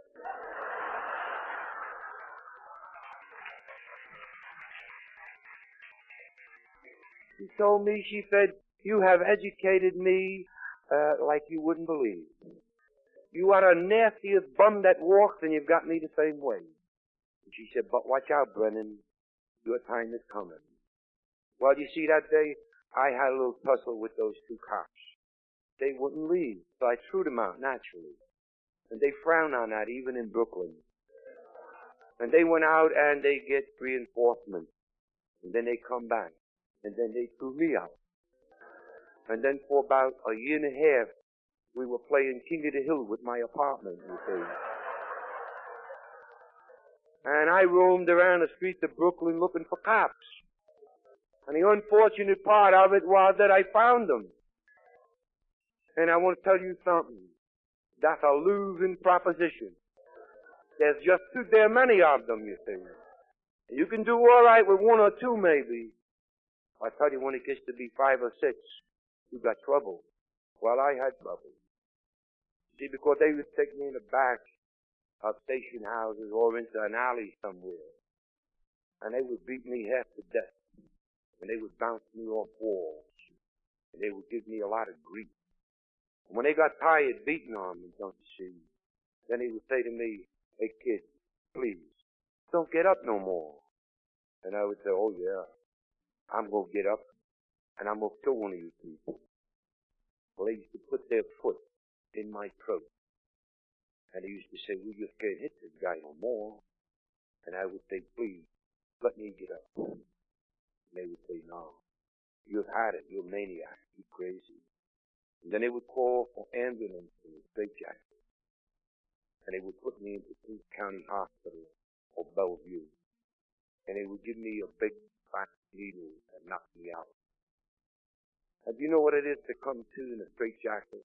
She told me, she said, you have educated me uh, like you wouldn't believe. You are the nastiest bum that walks, and you've got me the same way. And she said, but watch out, Brennan. Your time is coming. Well, you see, that day, I had a little tussle with those two cops. They wouldn't leave, so I threw them out naturally. And they frown on that, even in Brooklyn. And they went out and they get reinforcement. And then they come back. And then they threw me out. And then for about a year and a half, we were playing King of the Hill with my apartment, you see. And I roamed around the streets of Brooklyn looking for cops. And the unfortunate part of it was that I found them. And I want to tell you something. That's a losing proposition. There's just too damn many of them, you see. You can do all right with one or two, maybe. I tell you, when it gets to be five or six, you got trouble. Well, I had trouble. See, because they would take me in the back of station houses or into an alley somewhere. and they would beat me half to death, and they would bounce me off walls, and they would give me a lot of grief. And when they got tired beating on me, don't you see, then he would say to me, "Hey kid, please, don't get up no more." And I would say, "Oh yeah, I'm going to get up, and I'm going to kill one of you people." Well, they used to put their foot in my throat, and they used to say, "We just can't hit this guy no more." And I would say, "Please, let me get up." And they would say, "No, you've had it. You're a maniac. You're crazy." And then they would call for ambulance and a straitjacket, and they would put me into Queens County Hospital or Bellevue, and they would give me a big fat needle and knock me out. And do you know what it is to come to in a straitjacket?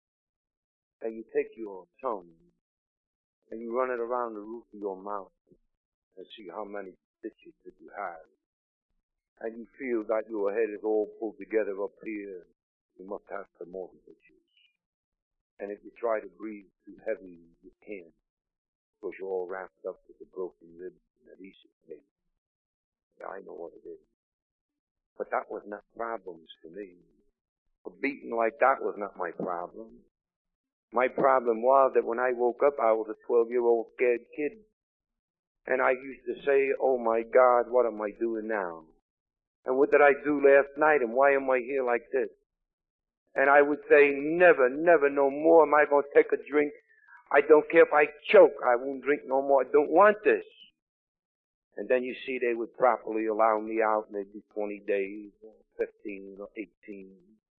And you take your tongue and you run it around the roof of your mouth and see how many stitches that you have. And you feel that your head is all pulled together up here. You must have some more stitches. And if you try to breathe too heavy, you can't, because you're all wrapped up with the broken ribs and adhesive tape. Yeah, I know what it is. But that was not problems for me. A beating like that was not my problem. My problem was that when I woke up, I was a twelve-year-old scared kid. And I used to say, "Oh my God, what am I doing now? And what did I do last night? And why am I here like this?" And I would say, "Never, never no more am I going to take a drink. I don't care if I choke. I won't drink no more. I don't want this." And then you see they would properly allow me out maybe twenty days, or fifteen or eighteen.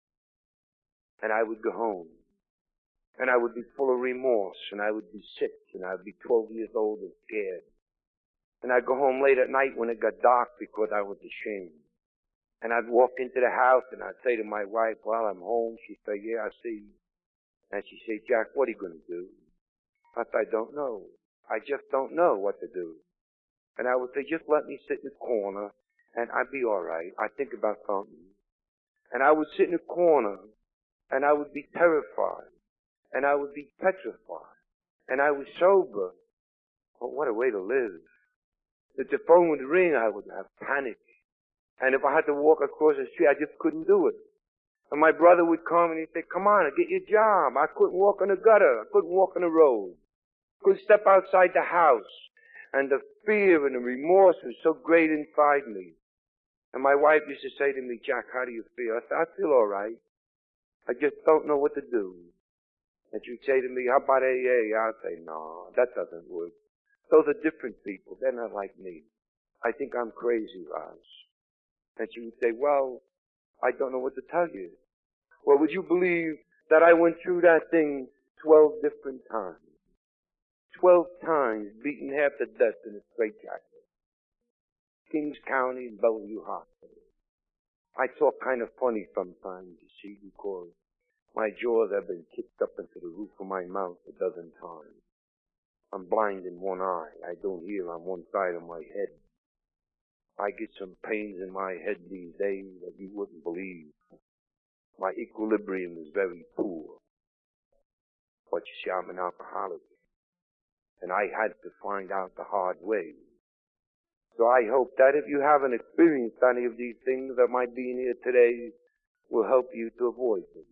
And I would go home. And I would be full of remorse, and I would be sick, and I would be twelve years old and scared. And I'd go home late at night when it got dark because I was ashamed. And I'd walk into the house and I'd say to my wife, "Well, I'm home." She'd say, "Yeah, I see." And she'd say, "Jack, what are you going to do?" I said, "I don't know. I just don't know what to do." And I would say, "Just let me sit in the corner and I'd be all right. I'd think about something." And I would sit in the corner and I would be terrified and I would be petrified and I was sober. But what a way to live. If the phone would ring, I would have panic. And if I had to walk across the street, I just couldn't do it. And my brother would come and he'd say, "Come on, get your job." I couldn't walk on the gutter. I couldn't walk on the road. I couldn't step outside the house. And the fear and the remorse was so great inside me. And my wife used to say to me, "Jack, how do you feel?" I said, "I feel all right. I just don't know what to do." And she'd say to me, "How about A A?" I'd say, "No, that doesn't work. Those are different people. They're not like me. I think I'm crazy, Roz." And she would say, "Well, I don't know what to tell you." Well, would you believe that I went through that thing twelve different times? Twelve times, beaten half to death in a straitjacket. Kings County and Bellevue Hospital. I talk kind of funny sometimes, you see, because my jaws have been kicked up into the roof of my mouth a dozen times. I'm blind in one eye. I don't hear on one side of my head. I get some pains in my head these days that you wouldn't believe. My equilibrium is very poor. But you see, I'm an alcoholic. And I had to find out the hard way. So I hope that if you haven't experienced any of these things that might be in here today, will help you to avoid them.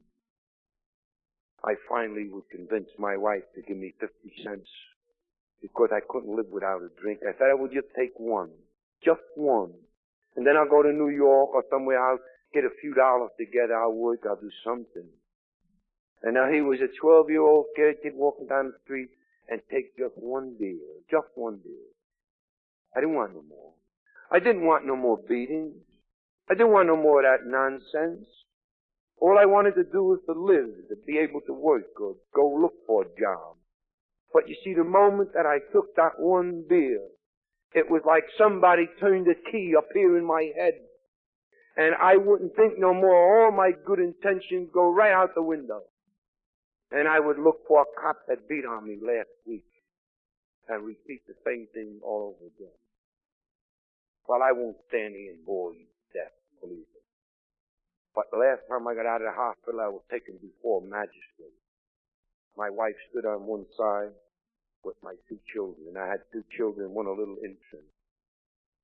I finally would convince my wife to give me fifty cents because I couldn't live without a drink. I said I would just take one. Just one. And then I'll go to New York or somewhere. I'll get a few dollars together. I'll work. I'll do something. And now he was a twelve-year-old scared kid walking down the street and take just one beer. Just one beer. I didn't want no more. I didn't want no more beatings. I didn't want no more of that nonsense. All I wanted to do was to live, to be able to work or go look for a job. But you see, the moment that I took that one beer, it was like somebody turned a key up here in my head. And I wouldn't think no more. All my good intentions go right out the window. And I would look for a cop that beat on me last week and repeat the same thing all over again. Well, I won't stand here and bore you to death, believe me. But the last time I got out of the hospital, I was taken before a magistrate. My wife stood on one side with my two children, and I had two children, one a little infant.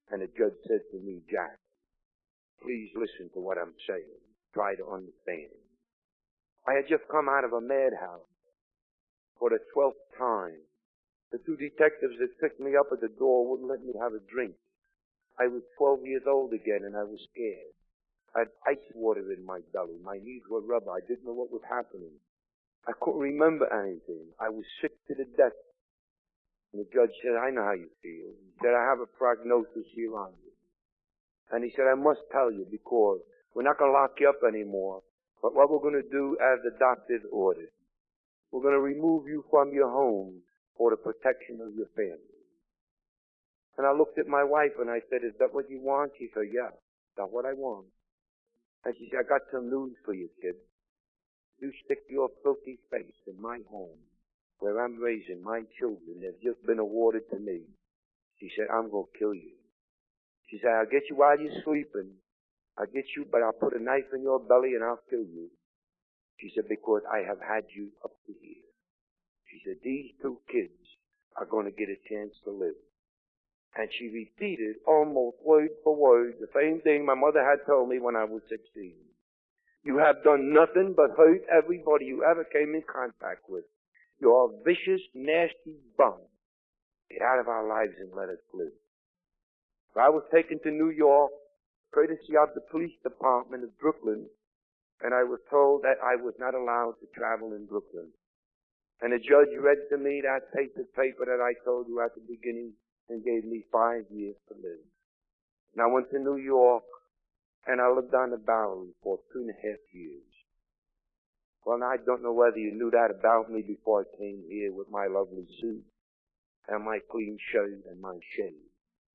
And the judge said to me, Jack, please listen to what I'm saying. Try to understand. I had just come out of a madhouse for the twelfth time. The two detectives that picked me up at the door wouldn't let me have a drink. I was twelve years old again, and I was scared. I had ice water in my belly. My knees were rubber. I didn't know what was happening. I couldn't remember anything. I was sick to the death. And the judge said, I know how you feel. He said, I have a prognosis here on you. And he said, I must tell you because we're not going to lock you up anymore. But what we're going to do as the doctor's ordered, we're going to remove you from your home for the protection of your family. And I looked at my wife and I said, is that what you want? She said, yeah, that's what I want. And she said, I got some news for you, kid. You stick your filthy face in my home where I'm raising my children that have just been awarded to me. She said, I'm going to kill you. She said, I'll get you while you're sleeping. I'll get you, but I'll put a knife in your belly and I'll kill you. She said, because I have had you up to here. She said, these two kids are going to get a chance to live. And she repeated almost word for word the same thing my mother had told me when I was sixteen. You have done nothing but hurt everybody you ever came in contact with. You're a vicious, nasty bum. Get out of our lives and let us live. So I was taken to New York, courtesy of the police department of Brooklyn, and I was told that I was not allowed to travel in Brooklyn. And the judge read to me that paper, paper that I told you at the beginning and gave me five years to live. And I went to New York, and I lived on the Bowery for two and a half years. Well, now I don't know whether you knew that about me before I came here with my lovely suit and my clean shirt and my shave.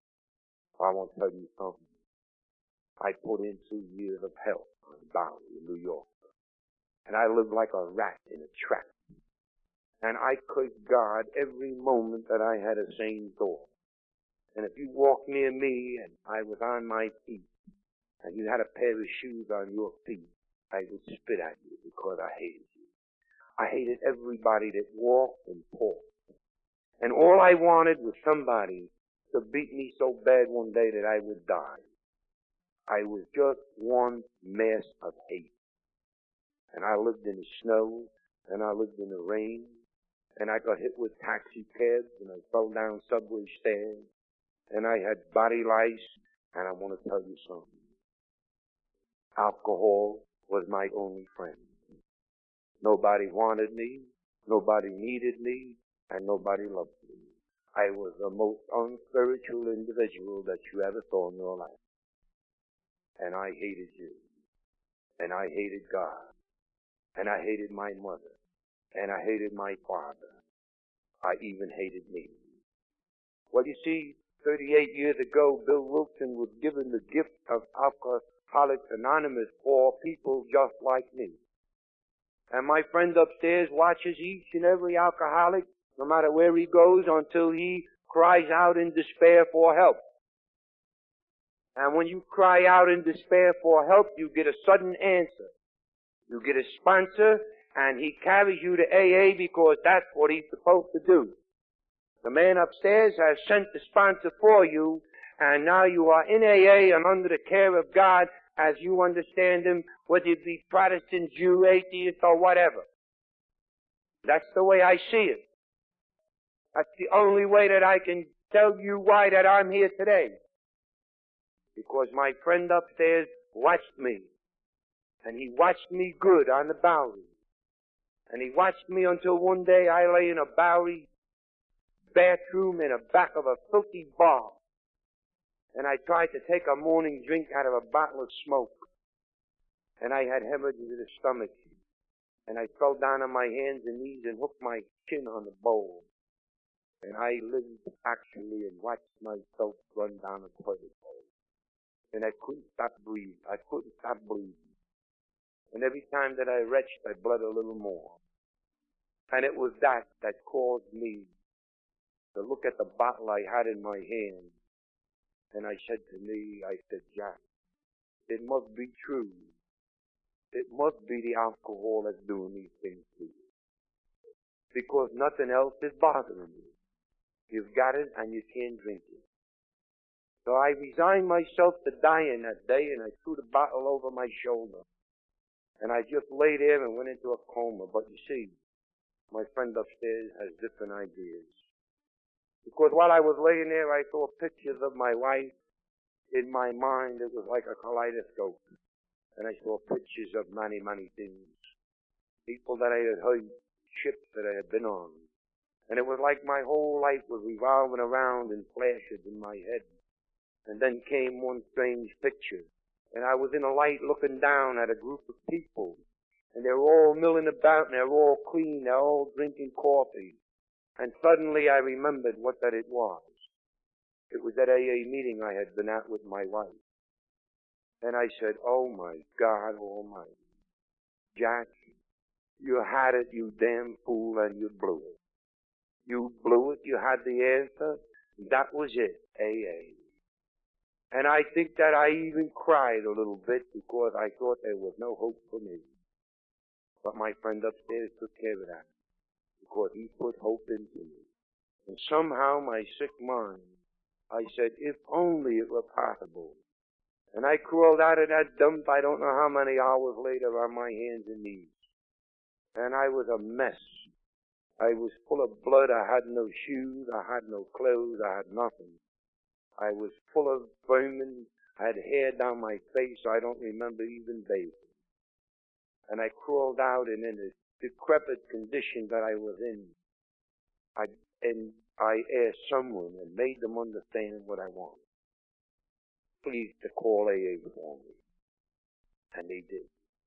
I want to tell you something. I put in two years of hell on the Bowery in New York. And I lived like a rat in a trap. And I cursed God every moment that I had a sane thought. And if you walked near me and I was on my feet and you had a pair of shoes on your feet, I would spit at you because I hated you. I hated everybody that walked and talked. And all I wanted was somebody to beat me so bad one day that I would die. I was just one mess of hate. And I lived in the snow, and I lived in the rain, and I got hit with taxi cabs, and I fell down subway stairs, and I had body lice, and I want to tell you something. Alcohol was my only friend. Nobody wanted me, nobody needed me, and nobody loved me. I was the most unspiritual individual that you ever saw in your life. And I hated you. And I hated God. And I hated my mother. And I hated my father. I even hated me. Well, you see, thirty-eight years ago, Bill Wilson was given the gift of Alcoholics Anonymous for people just like me. And my friend upstairs watches each and every alcoholic, no matter where he goes, until he cries out in despair for help. And when you cry out in despair for help, you get a sudden answer. You get a sponsor, and he carries you to A A because that's what he's supposed to do. The man upstairs has sent the sponsor for you, and now you are in A A and under the care of God as you understand him, whether you be Protestant, Jew, atheist, or whatever. That's the way I see it. That's the only way that I can tell you why that I'm here today. Because my friend upstairs watched me. And he watched me good on the Bowery. And he watched me until one day I lay in a Bowery bathroom in the back of a filthy bar. And I tried to take a morning drink out of a bottle of smoke. And I had hemorrhages in the stomach. And I fell down on my hands and knees and hooked my chin on the bowl. And I lived actually and watched myself run down a toilet bowl. And I couldn't stop breathing. I couldn't stop bleeding. And every time that I retched, I bled a little more. And it was that that caused me to look at the bottle I had in my hand. And I said to me, I said, Jack, it must be true. It must be the alcohol that's doing these things to you. Because nothing else is bothering you. You've got it and you can't drink it. So I resigned myself to dying that day, and I threw the bottle over my shoulder. And I just lay there and went into a coma. But you see, my friend upstairs has different ideas. Because while I was laying there, I saw pictures of my wife. In my mind, it was like a kaleidoscope. And I saw pictures of many, many things. People that I had heard, ships that I had been on. And it was like my whole life was revolving around in flashes in my head. And then came one strange picture. And I was in a light looking down at a group of people. And they were all milling about, and they were all clean, they were all drinking coffee. And suddenly I remembered what that it was. It was that A A meeting I had been at with my wife. And I said, oh my God Almighty. Jack, you had it, you damn fool, and you blew it. You blew it, you had the answer. That was it, A A. And I think that I even cried a little bit because I thought there was no hope for me. But my friend upstairs took care of that because he put hope into me. And somehow my sick mind, I said, if only it were possible. And I crawled out of that dump, I don't know how many hours later, on my hands and knees. And I was a mess. I was full of blood. I had no shoes. I had no clothes. I had nothing. I was full of vermin. I had hair down my face. I don't remember even bathing. And I crawled out, and in the decrepit condition that I was in, I, and I asked someone and made them understand what I wanted. Please to call A A for me. And they did.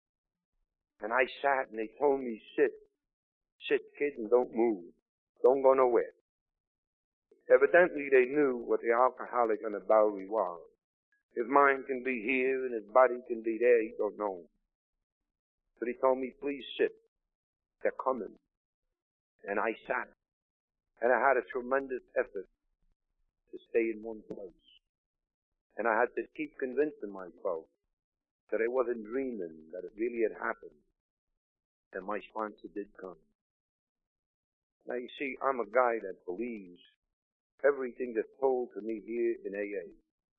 And I sat, and they told me, sit. Sit, kid, and don't move. Don't go nowhere. Evidently, they knew what the alcoholic on the Bowery was. His mind can be here, and his body can be there. He don't know. But he told me, please sit. They're coming. And I sat. And I had a tremendous effort to stay in one place. And I had to keep convincing myself that I wasn't dreaming, that it really had happened. And my sponsor did come. Now you see, I'm a guy that believes everything that's told to me here in A A.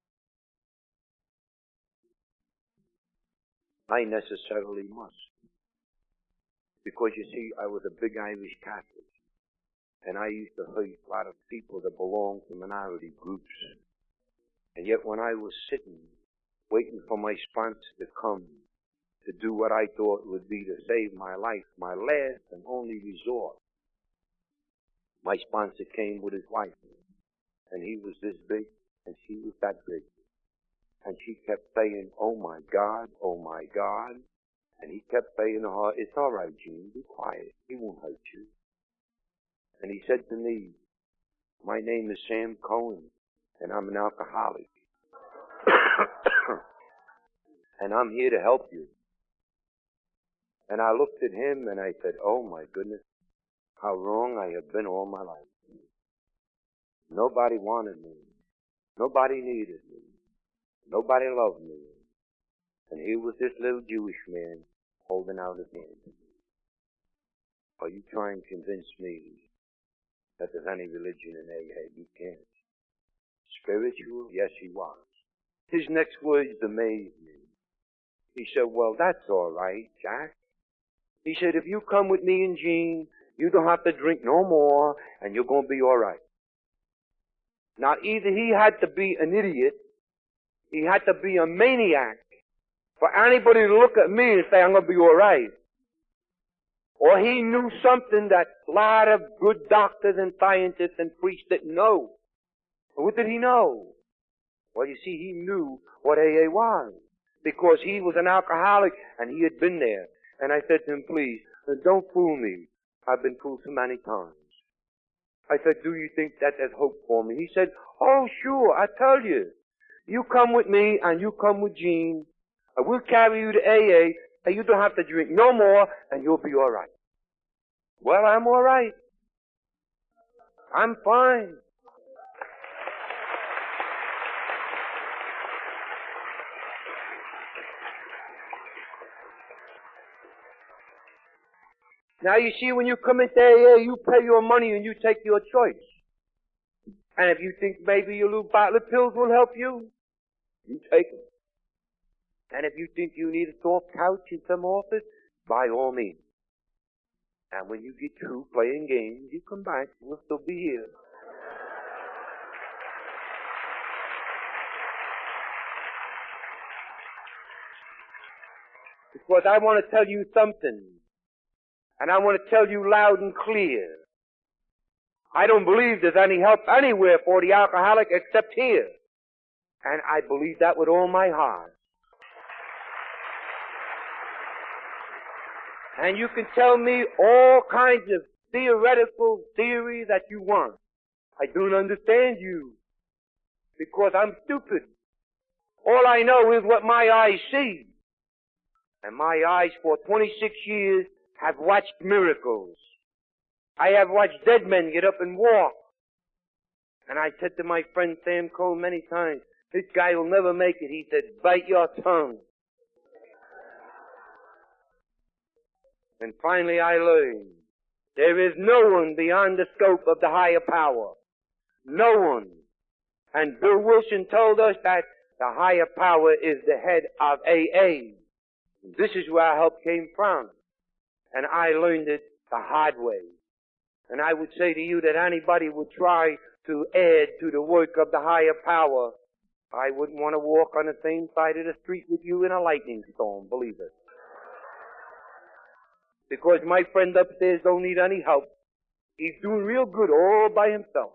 I necessarily must. Because you see, I was a big Irish Catholic. And I used to hurt a lot of people that belonged to minority groups. And yet when I was sitting, waiting for my sponsor to come to do what I thought would be to save my life, my last and only resort, my sponsor came with his wife. And he was this big, and she was that big. And she kept saying, oh my God, oh my God. And he kept saying to her, it's all right, Gene, be quiet. He won't hurt you. And he said to me, my name is Sam Cohen, and I'm an alcoholic. And I'm here to help you. And I looked at him and I said, oh my goodness, how wrong I have been all my life. Nobody wanted me. Nobody needed me. Nobody loved me. And here was this little Jewish man holding out his hand. Are you trying to convince me that there's any religion in A A? You can't. Spiritual? Yes, he was. His next words amazed me. He said, well, that's all right, Jack. He said, if you come with me and Gene, you don't have to drink no more, and you're going to be all right. Now, either he had to be an idiot, he had to be a maniac, for anybody to look at me and say, I'm going to be all right. Or he knew something that a lot of good doctors and scientists and priests didn't know. What did he know? Well, you see, he knew what A A was, because he was an alcoholic and he had been there. And I said to him, please, don't fool me. I've been fooled so many times. I said, do you think that there's hope for me? He said, oh, sure, I tell you. You come with me and you come with Gene. And we'll carry you to A A and you don't have to drink no more and you'll be all right. Well, I'm all right. I'm fine. Now you see, when you come into A A, you pay your money and you take your choice. And if you think maybe a little bottle of pills will help you, you take them. And if you think you need a soft couch in some office, by all means. And when you get through playing games, you come back. We'll still be here. Because I want to tell you something. And I want to tell you loud and clear. I don't believe there's any help anywhere for the alcoholic except here. And I believe that with all my heart. And you can tell me all kinds of theoretical theories that you want. I don't understand you. Because I'm stupid. All I know is what my eyes see. And my eyes for twenty-six years have watched miracles. I have watched dead men get up and walk. And I said to my friend Sam Cole many times, this guy will never make it. He said, bite your tongue. And finally I learned, there is no one beyond the scope of the higher power. No one. And Bill Wilson told us that the higher power is the head of A A. This is where our help came from. And I learned it the hard way. And I would say to you that anybody would try to add to the work of the higher power, I wouldn't want to walk on the same side of the street with you in a lightning storm, believe it. Because my friend upstairs don't need any help. He's doing real good all by himself.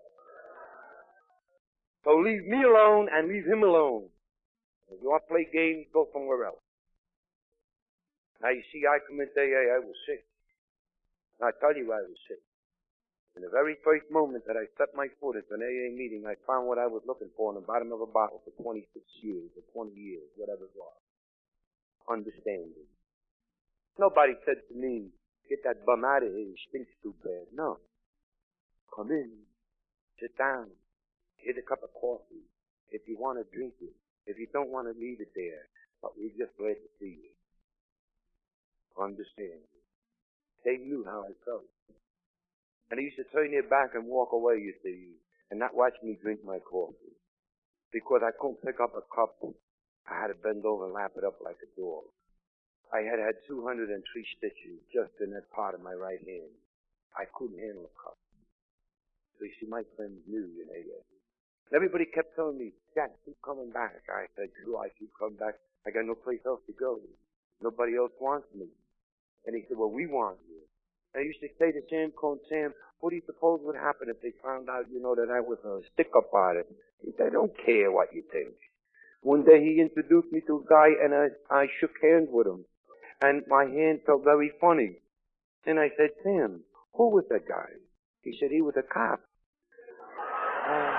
So leave me alone and leave him alone. If you want to play games, go somewhere else. Now you see, I come into A A, I was sick. And I tell you I was sick. In the very first moment that I set my foot at an A A meeting, I found what I was looking for in the bottom of a bottle for twenty-six years, or twenty years, whatever it was. Understanding. Nobody said to me, get that bum out of here, he stinks too bad. No. Come in, sit down, get a cup of coffee. If you want to drink it, if you don't want to leave it there, but we're just glad to see you. Understand. They knew how I felt. And they used to turn their back and walk away, you see, and not watch me drink my coffee. Because I couldn't pick up a cup. I had to bend over and lap it up like a dog. I had had two hundred three stitches just in that part of my right hand. I couldn't handle a cup. So you see, my friends knew in A A. Everybody kept telling me, Jack, keep coming back. I said, sure, I keep coming back. I got no place else to go. Nobody else wants me. And he said, well, we want you. And I used to say to Sam Cone, Sam, what do you suppose would happen if they found out, you know, that I was a stick-up artist? He said, I don't care what you think. One day he introduced me to a guy, and I, I shook hands with him. And my hand felt very funny. And I said, Sam, who was that guy? He said, he was a cop. Uh,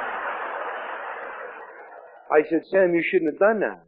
I said, Sam, you shouldn't have done that.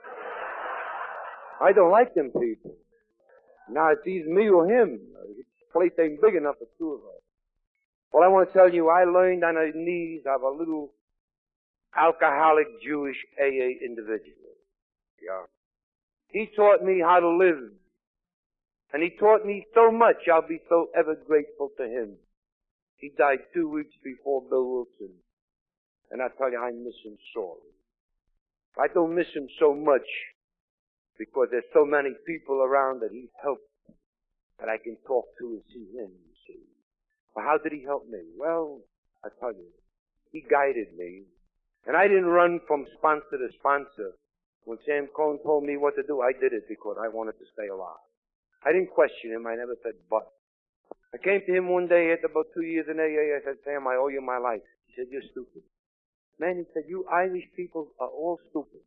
I don't like them people. Now it's either me or him. The place ain't big enough for two of us. Well, I want to tell you, I learned on the knees of a little alcoholic Jewish A A individual. Yeah. He taught me how to live. And he taught me so much, I'll be so ever grateful to him. He died two weeks before Bill Wilson. And I tell you, I miss him sorely. I don't miss him so much because there's so many people around that he's helped that I can talk to and see him, you see. Well, how did he help me? Well, I tell you, he guided me. And I didn't run from sponsor to sponsor. When Sam Cone told me what to do, I did it because I wanted to stay alive. I didn't question him. I never said but. I came to him one day after about two years in A A. I said, Sam, I owe you my life. He said, you're stupid. Man, he said, you Irish people are all stupid.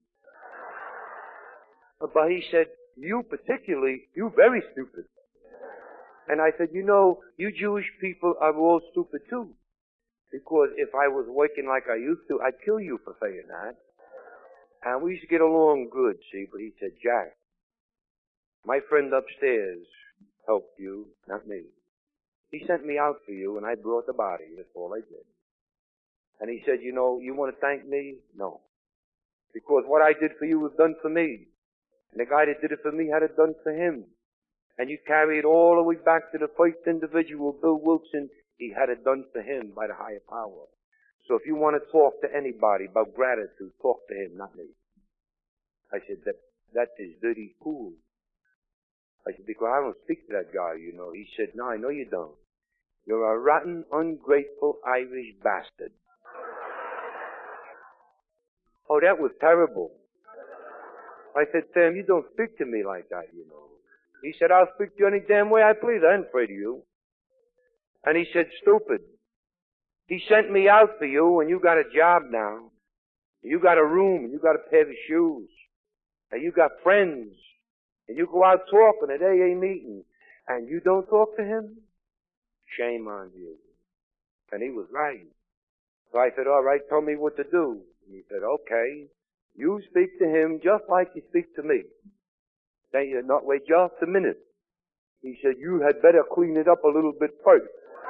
But he said, you particularly, you very stupid. And I said, you know, you Jewish people are all stupid too. Because if I was working like I used to, I'd kill you for saying that. And we used to get along good, see, but he said, Jack, my friend upstairs helped you, not me. He sent me out for you, and I brought the body. That's all I did. And he said, you know, you want to thank me? No. Because what I did for you was done for me. And the guy that did it for me had it done for him. And you carry it all the way back to the first individual, Bill Wilson. He had it done for him by the higher power. So if you want to talk to anybody about gratitude, talk to him, not me. I said, that, that's his dirty fool. I said, because I don't speak to that guy, you know. He said, no, I know you don't. You're a rotten, ungrateful Irish bastard. Oh, that was terrible. I said, Sam, you don't speak to me like that, you know. He said, I'll speak to you any damn way I please. I ain't afraid of you. And he said, stupid. He sent me out for you, and you got a job now. You got a room, and you got a pair of shoes. And you got friends. And you go out talking at A A meetings. And you don't talk to him? Shame on you. And he was right. So I said, all right, tell me what to do. And he said, okay, you speak to him just like you speak to me. Then you not wait just a minute. He said, you had better clean it up a little bit first.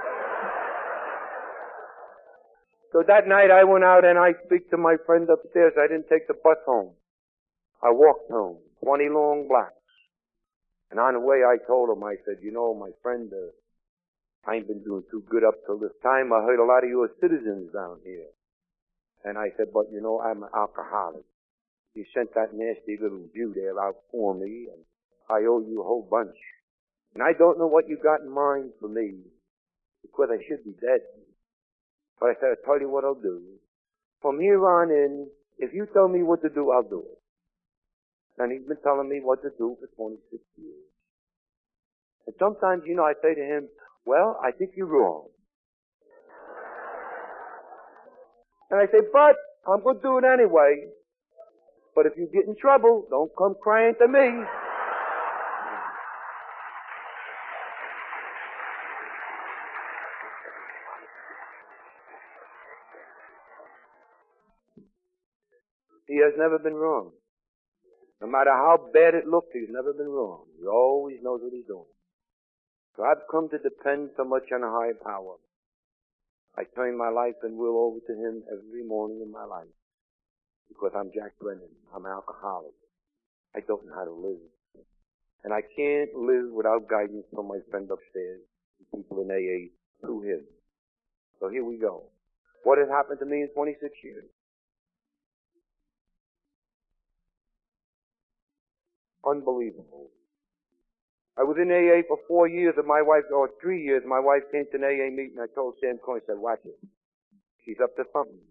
So that night I went out and I speak to my friend upstairs. I didn't take the bus home. I walked home, twenty long blocks. And on the way I told him, I said, you know, my friend, uh, I ain't been doing too good up till this time. I heard a lot of your citizens down here. And I said, but you know, I'm an alcoholic. You sent that nasty little Jew there out for me, and I owe you a whole bunch. And I don't know what you got in mind for me, because I should be dead. But I said, I'll tell you what I'll do. From here on in, if you tell me what to do, I'll do it. And he's been telling me what to do for twenty-six years. And sometimes, you know, I say to him, well, I think you're wrong. And I say, but I'm going to do it anyway. But if you get in trouble, don't come crying to me. He has never been wrong. No matter how bad it looked, he's never been wrong. He always knows what he's doing. So I've come to depend so much on a higher power. I turn my life and will over to him every morning in my life. Because I'm Jack Brennan. I'm an alcoholic. I don't know how to live. And I can't live without guidance from my friend upstairs, the people in A A, through him. So here we go. What has happened to me in twenty-six years? Unbelievable. I was in A A for four years and my wife, or three years, my wife came to an A A meeting. I told Sam Coyne, I said, watch it. She's up to something.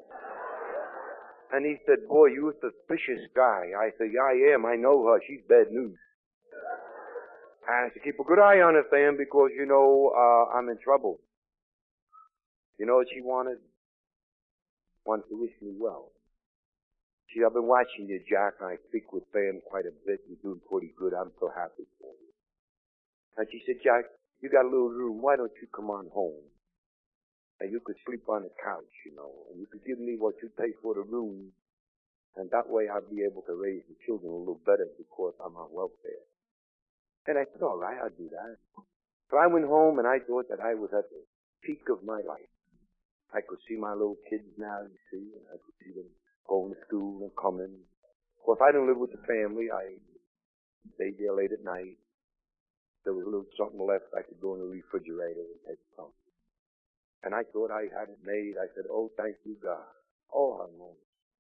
And he said, boy, you're a suspicious guy. I said, yeah, I am. I know her. She's bad news. And I said, keep a good eye on her, Sam, because, you know, uh, I'm in trouble. You know what she wanted? Wanted to wish me well. She said, I've been watching you, Jack, and I speak with Sam quite a bit. You're doing pretty good. I'm so happy for you. And she said, Jack, you got a little room. Why don't you come on home? And you could sleep on the couch, you know, and you could give me what you pay for the room, and that way I'd be able to raise the children a little better because I'm on welfare. And I said, all right, I'll do that. So I went home and I thought that I was at the peak of my life. I could see my little kids now, you see, and I could see them going to school and coming. Of course, I didn't live with the family. I stayed there late at night. There was a little something left. I could go in the refrigerator and take something. And I thought I had it made. I said, oh, thank you, God. Oh, how long.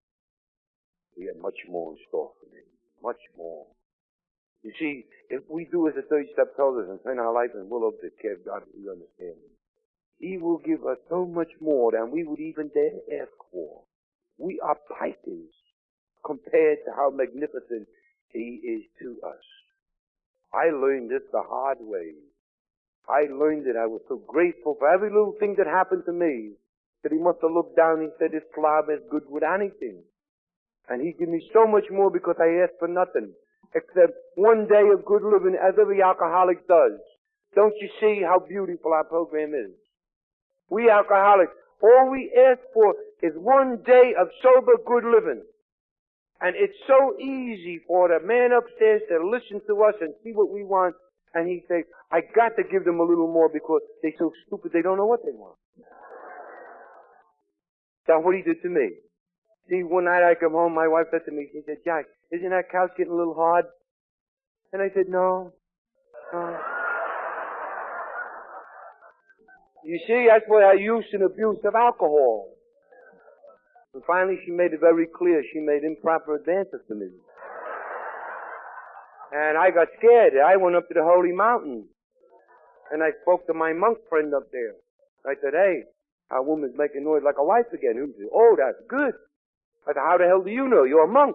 He had much more in store for me. Much more. You see, if we do as the third step tells us and turn our life and will over to care of God, we understand him. He will give us so much more than we would even dare ask for. We are pikers compared to how magnificent he is to us. I learned this the hard way. I learned it. I was so grateful for every little thing that happened to me that he must have looked down and said, this slob is good with anything. And he gave me so much more because I asked for nothing except one day of good living as every alcoholic does. Don't you see how beautiful our program is? We alcoholics, all we ask for is one day of sober good living. And it's so easy for the man upstairs to listen to us and see what we want. And he says, I got to give them a little more because they're so stupid they don't know what they want. That's what he did to me. See, one night I come home, my wife said to me, she said, Jack, isn't that couch getting a little hard? And I said, no. no. You see, that's what I use and abuse of alcohol. And finally she made it very clear she made improper advances to me. And I got scared. I went up to the Holy Mountain. And I spoke to my monk friend up there. I said, hey, our woman's making noise like a wife again. He said, oh, that's good. I said, how the hell do you know? You're a monk.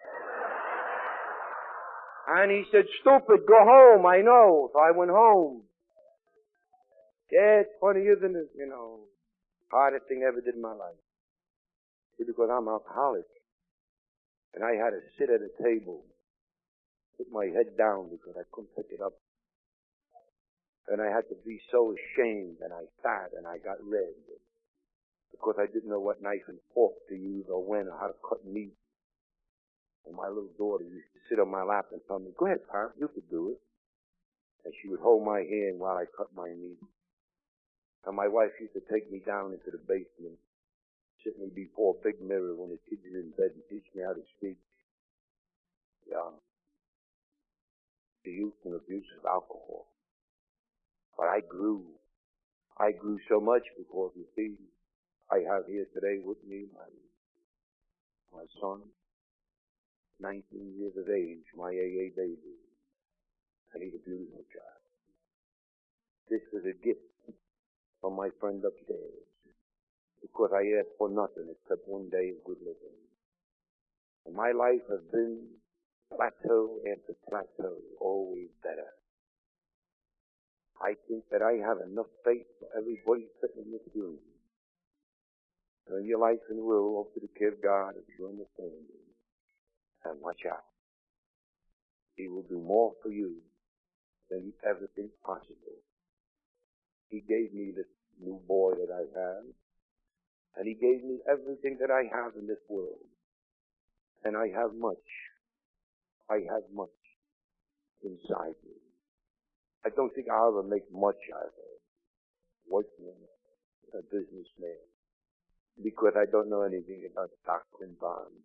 And he said, stupid, go home, I know. So I went home. Yeah, it's funny, isn't it? You know, hardest thing I ever did in my life. It's because I'm alcoholic. And I had to sit at a table, put my head down because I couldn't pick it up. And I had to be so ashamed, and I sat and I got red. Because I didn't know what knife and fork to use or when or how to cut meat. And my little daughter used to sit on my lap and tell me, go ahead, Pop, you could do it. And she would hold my hand while I cut my meat. And my wife used to take me down into the basement, sit me before a big mirror when the kids are in bed and teach me how to speak. Yeah. The use and abuse of alcohol. But I grew. I grew so much because, you see, I have here today with me my, my son, nineteen years of age, my A A baby. And he's a beautiful child. This was a gift from my friend upstairs. Because I asked for nothing except one day of good living. And my life has been plateau after plateau, always better. I think that I have enough faith for everybody sitting in this room. Turn your life and will over to the care of God if you understand it. And watch out. He will do more for you than you ever think possible. He gave me this new boy that I have. And he gave me everything that I have in this world. And I have much. I have much inside me. I don't think I'll ever make much out of it. Working a businessman. Because I don't know anything about stocks and bonds.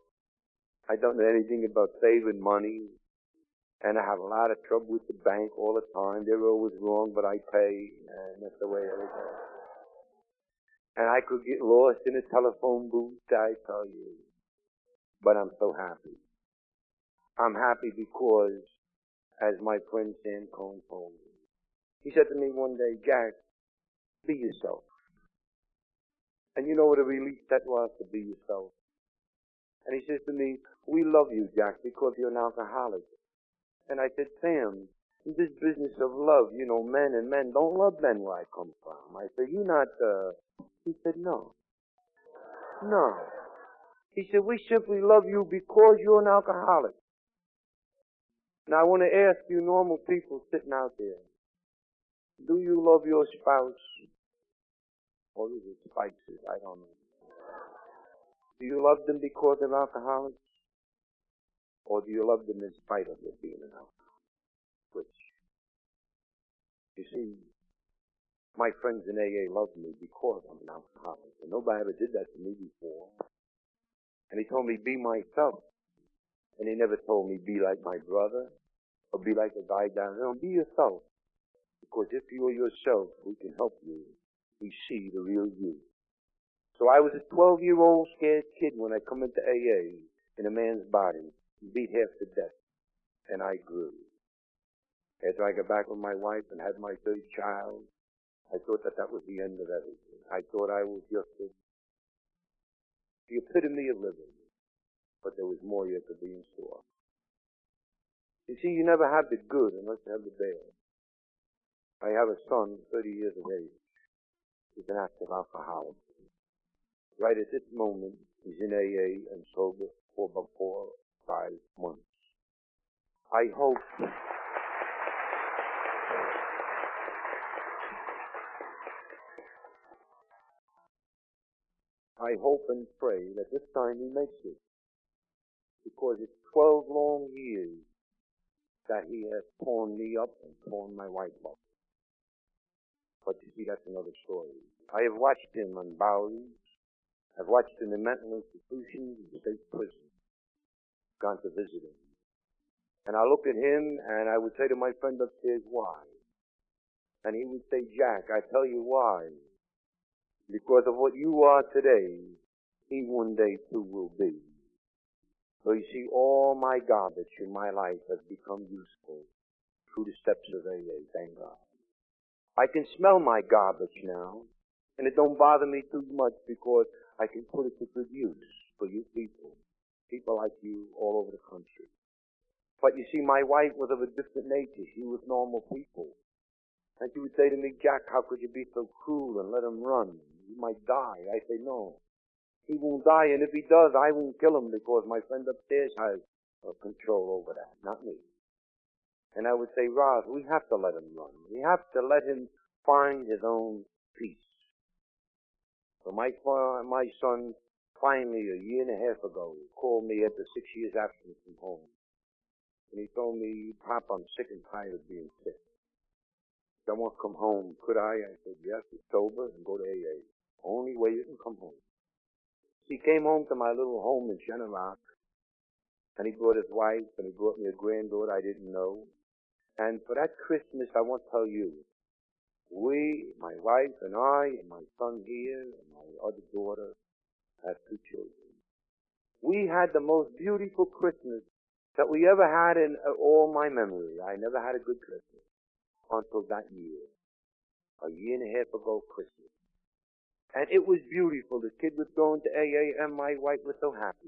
I don't know anything about saving money. And I have a lot of trouble with the bank all the time. They're always wrong, but I pay. And that's the way it is. And I could get lost in a telephone booth, I tell you. But I'm so happy. I'm happy because, as my friend Sam Cohn told me, he said to me one day, Jack, be yourself. And you know what a relief that was, to be yourself. And he says to me, we love you, Jack, because you're an alcoholic. And I said, Sam, in this business of love, you know, men and men don't love men where I come from. I said, you're not, uh... He said, no. No. He said, we simply love you because you're an alcoholic. Now I want to ask you normal people sitting out there, do you love your spouse? Or is it spices? I don't know. Do you love them because they're alcoholics? Or do you love them in spite of their being an alcoholic? Which? You see, my friends in A A love me because I'm an alcoholic. And nobody ever did that to me before. And he told me, be myself. And he never told me, be like my brother. Or be like the guy down there. No, be yourself. Because if you're yourself, we can help you. We see the real you. So I was a twelve-year-old scared kid when I come into A A in a man's body, beat half to death. And I grew. After I got back with my wife and had my third child, I thought that that was the end of everything. I thought I was just a, the epitome of living. But there was more yet to be in store. You see, you never have the good unless you have the bad. I have a son, thirty years of age. He's an active alcoholic. Right at this moment, he's in A A and sober for about four, five months. I hope... I hope and pray that this time he makes it. Because it's twelve long years that he has torn me up and torn my wife up. But you see, that's another story. I have watched him on Bowery. I've watched him in mental institutions and state prisons. Gone to visit him. And I look at him and I would say to my friend upstairs, why? And he would say, Jack, I tell you why. Because of what you are today, he one day too will be. So you see, all my garbage in my life has become useful through the steps of A A, thank God. I can smell my garbage now, and it don't bother me too much because I can put it to good use for you people, people like you all over the country. But you see, my wife was of a different nature. She was normal people. And she would say to me, Jack, how could you be so cruel and let him run? He might die. I say, no. He won't die, and if he does, I won't kill him because my friend upstairs has uh, control over that, not me. And I would say, Roz, we have to let him run. We have to let him find his own peace. So my, my son finally, a year and a half ago, called me after six years absence from home. And he told me, Pop, I'm sick and tired of being sick. I want to come home. Could I? I said, yes, get sober and go to A A. Only way you can come home. He came home to my little home in Generac, and he brought his wife, and he brought me a granddaughter I didn't know. And for that Christmas, I want to tell you, we, my wife and I, and my son here, and my other daughter, have two children. We had the most beautiful Christmas that we ever had in all my memory. I never had a good Christmas until that year, a year and a half ago Christmas. And it was beautiful. The kid was going to A A, and my wife was so happy.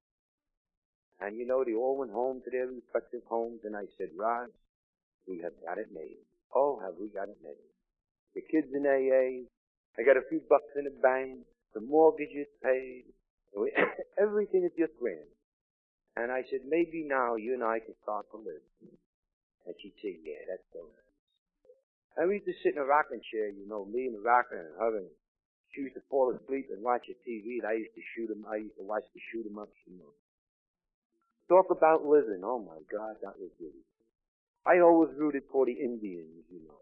And you know, they all went home to their respective homes, and I said, Roz, we have got it made. Oh, have we got it made. The kid's in A A. I got a few bucks in the bank. The mortgage is paid. Everything is just grand. And I said, maybe now you and I can start to live. And she'd say, yeah, that's so nice. And we used to sit in a rocking chair, you know, me and the rocker and her, and she used to fall asleep and watch a T V, and I used to shoot them. I used to watch the shoot 'em ups, you know. Talk about living. Oh, my God, that was good. I always rooted for the Indians, you know.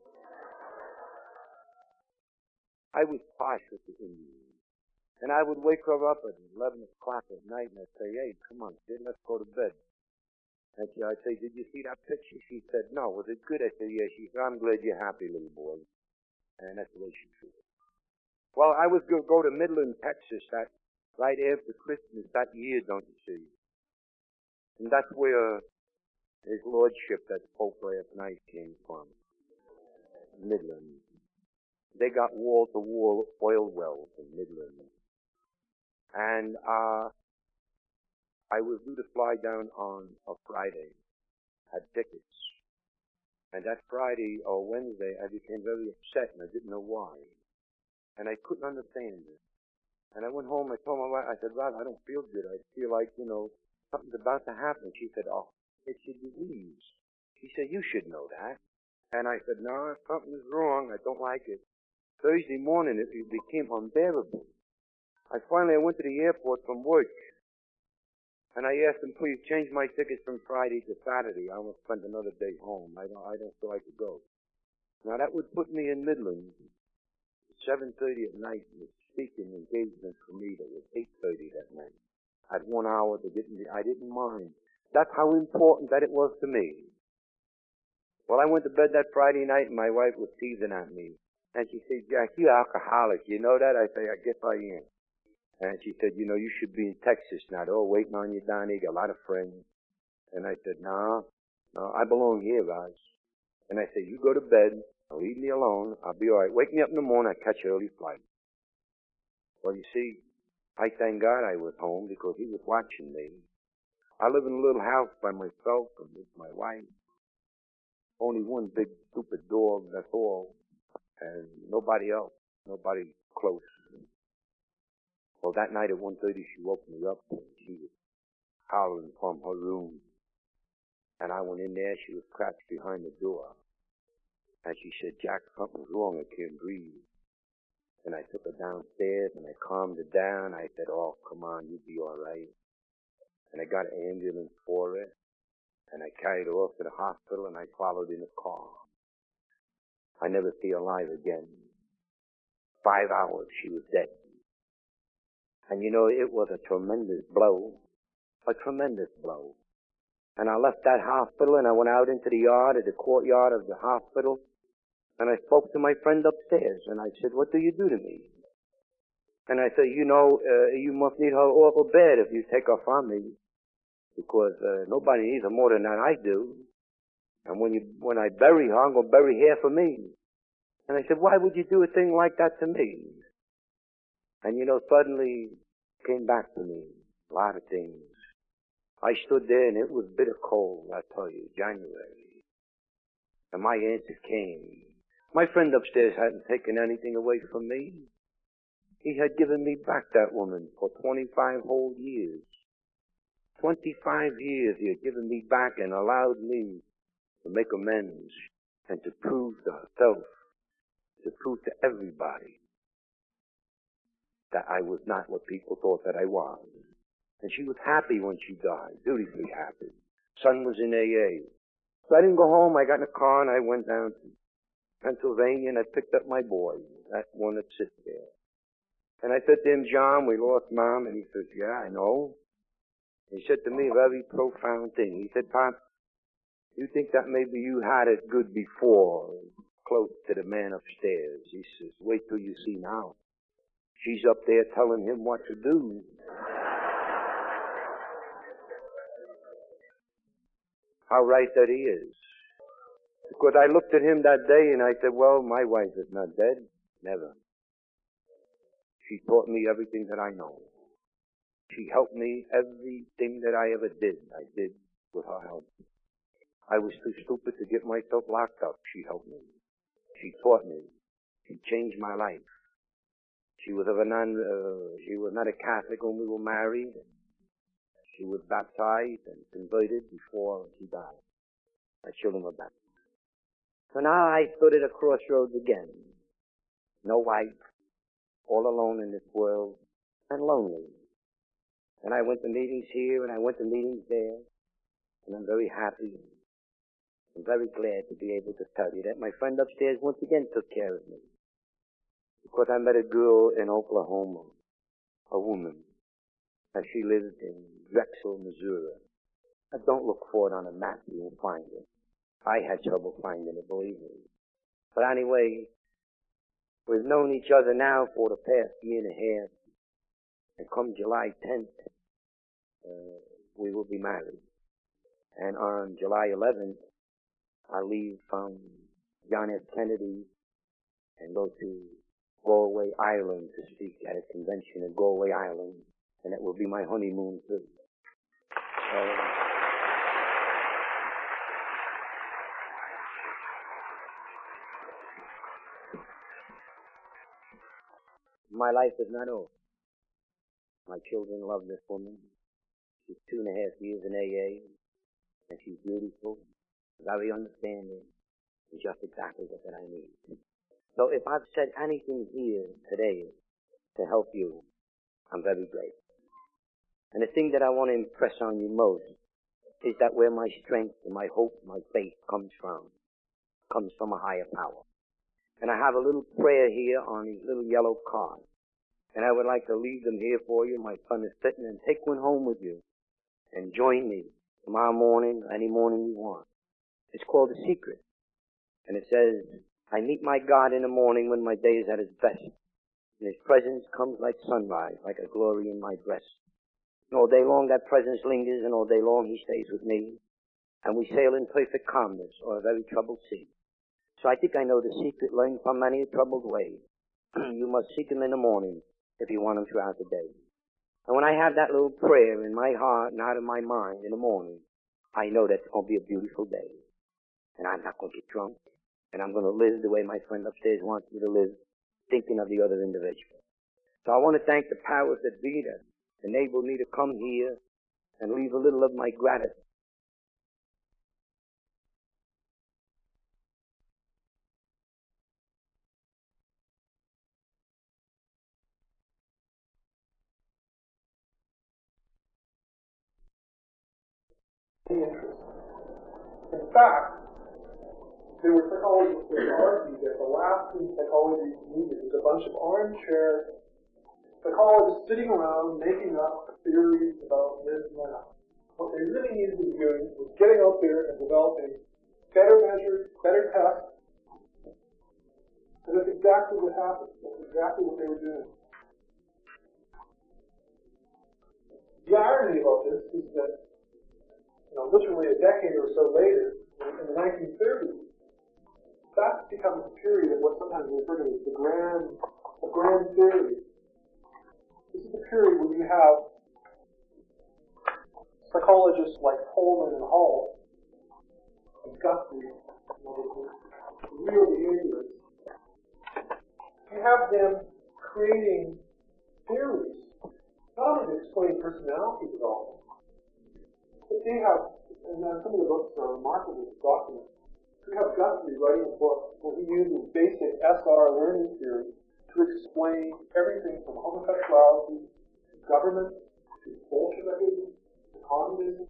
I, I was posh with the Indians. And I would wake her up at eleven o'clock at night, and I'd say, hey, come on, kid, let's go to bed. And she, I'd say, did you see that picture? She said, no. Was it good? I said, yeah. She said, I'm glad you're happy, little boy. And that's the way she treated. Well, I was going to go to Midland, Texas, that right after Christmas that year, don't you see? And that's where his lordship, that spoke last night, came from. Midland. They got wall-to-wall oil wells in Midland. And uh I was due to fly down on a Friday. Had tickets. And that Friday or Wednesday, I became very upset, and I didn't know why. And I couldn't understand it. And I went home, I told my wife, I said, Rob, I don't feel good. I feel like, you know, something's about to happen. She said, oh, it's your disease. She said, you should know that. And I said, no, something's wrong. I don't like it. Thursday morning, it, it became unbearable. I finally I went to the airport from work. And I asked them, please change my tickets from Friday to Saturday. I want to spend another day home. I don't, I don't feel like to go. Now, that would put me in Midland. seven thirty at night, and the speaking engagement for me that was eight thirty that night. I had one hour to get in the, I didn't mind. That's how important that it was to me. Well, I went to bed that Friday night, and my wife was teasing at me. And she said, Jack, you're alcoholic. You know that? I say, I guess I am. And she said, you know, you should be in Texas now. They're all waiting on you down there. You got a lot of friends. And I said, no, no, I belong here, Raj. And I said, you go to bed. Leave me alone. I'll be all right. Wake me up in the morning. I'll catch an early flight. Well, you see, I thank God I was home because he was watching me. I live in a little house by myself and with my wife. Only one big stupid dog, that's all. And nobody else. Nobody close. Well, that night at one thirty, she woke me up and she was howling from her room. And I went in there. She was crouched behind the door. And she said, Jack, something's wrong. I can't breathe. And I took her downstairs and I calmed her down. I said, oh, come on, you'll be all right. And I got an ambulance for her. And I carried her off to the hospital and I followed in a car. I never see her alive again. Five hours she was dead. And you know, it was a tremendous blow. A tremendous blow. And I left that hospital and I went out into the yard, at the courtyard of the hospital. And I spoke to my friend upstairs, and I said, what do you do to me? And I said, you know, uh, you must need her awful bad if you take her from me, because uh, nobody needs her more than I do. And when you when I bury her, I'm going to bury half of me. And I said, why would you do a thing like that to me? And you know, suddenly it came back to me, a lot of things. I stood there and it was bitter cold, I tell you, January. And my answer came. My friend upstairs hadn't taken anything away from me. He had given me back that woman for twenty-five whole years. twenty-five years he had given me back and allowed me to make amends and to prove to herself, to prove to everybody that I was not what people thought that I was. And she was happy when she died, beautifully happy. Son was in A A. So I didn't go home. I got in a car and I went down to Pennsylvania and I picked up my boy, that one that sits there. And I said to him, John, we lost Mom. And he says, yeah, I know. He said to me a very profound thing. He said, Pop, you think that maybe you had it good before, close to the man upstairs. He says, wait till you see now. She's up there telling him what to do. How right that he is. Because I looked at him that day and I said, well, my wife is not dead. Never. She taught me everything that I know. She helped me everything that I ever did. I did with her help. I was too stupid to get myself locked up. She helped me. She taught me. She changed my life. She was of a non, uh, she was not a Catholic when we were married. She was baptized and converted before she died. My children were baptized. So now I stood at a crossroads again. No wife, all alone in this world, and lonely. And I went to meetings here and I went to meetings there, and I'm very happy. I'm very glad to be able to tell you that my friend upstairs once again took care of me. Because I met a girl in Oklahoma, a woman, and she lives in Drexel, Missouri. Now don't look for it on a map, you won't find it. I had trouble finding it, believe me. But anyway, we've known each other now for the past year and a half, and come July tenth, uh, we will be married. And on July eleventh, I leave from John F. Kennedy and go to Galway Island to speak at a convention in Galway Island, and that will be my honeymoon too. Uh, my life is not over. My children love this woman. She's two and a half years in A A, and she's beautiful, very understanding, and just exactly what that I need. So if I've said anything here today to help you, I'm very grateful. And the thing that I want to impress on you most is that where my strength and my hope, my faith comes from, comes from a higher power. And I have a little prayer here on these little yellow cards. And I would like to leave them here for you. My son is sitting, and take one home with you and join me tomorrow morning, any morning you want. It's called The Secret. And it says, I meet my God in the morning when my day is at its best. And His presence comes like sunrise, like a glory in my breast. And all day long that presence lingers, and all day long He stays with me. And we sail in perfect calmness or a very troubled sea. So I think I know the secret, learned from many a troubled way. You must seek Him in the morning if you want Him throughout the day. And when I have that little prayer in my heart and out of my mind in the morning, I know that it's going to be a beautiful day. And I'm not going to get drunk. And I'm going to live the way my friend upstairs wants me to live, thinking of the other individual. So I want to thank the powers that be that enabled me to come here and leave a little of my gratitude. In fact, there were psychologists that argued that the last thing psychology needed was a bunch of armchair psychologists sitting around making up theories about this and that. What they really needed to be doing was getting out there and developing better measures, better tests. And that's exactly what happened. That's exactly what they were doing. The irony about this is that, you know, literally a decade or so later, in the nineteen thirties, that's become a period of what sometimes we refer to as the grand, the grand theory. This is the period when you have psychologists like Pullman and Hall and Guthrie, you know, the real behaviorists. You have them creating theories, not only to explain personality development, but they have, and some of the books are remarkable documents. We have Guthrie writing a book where he uses basic S R learning theory to explain everything from homosexuality to government to Bolshevism to communism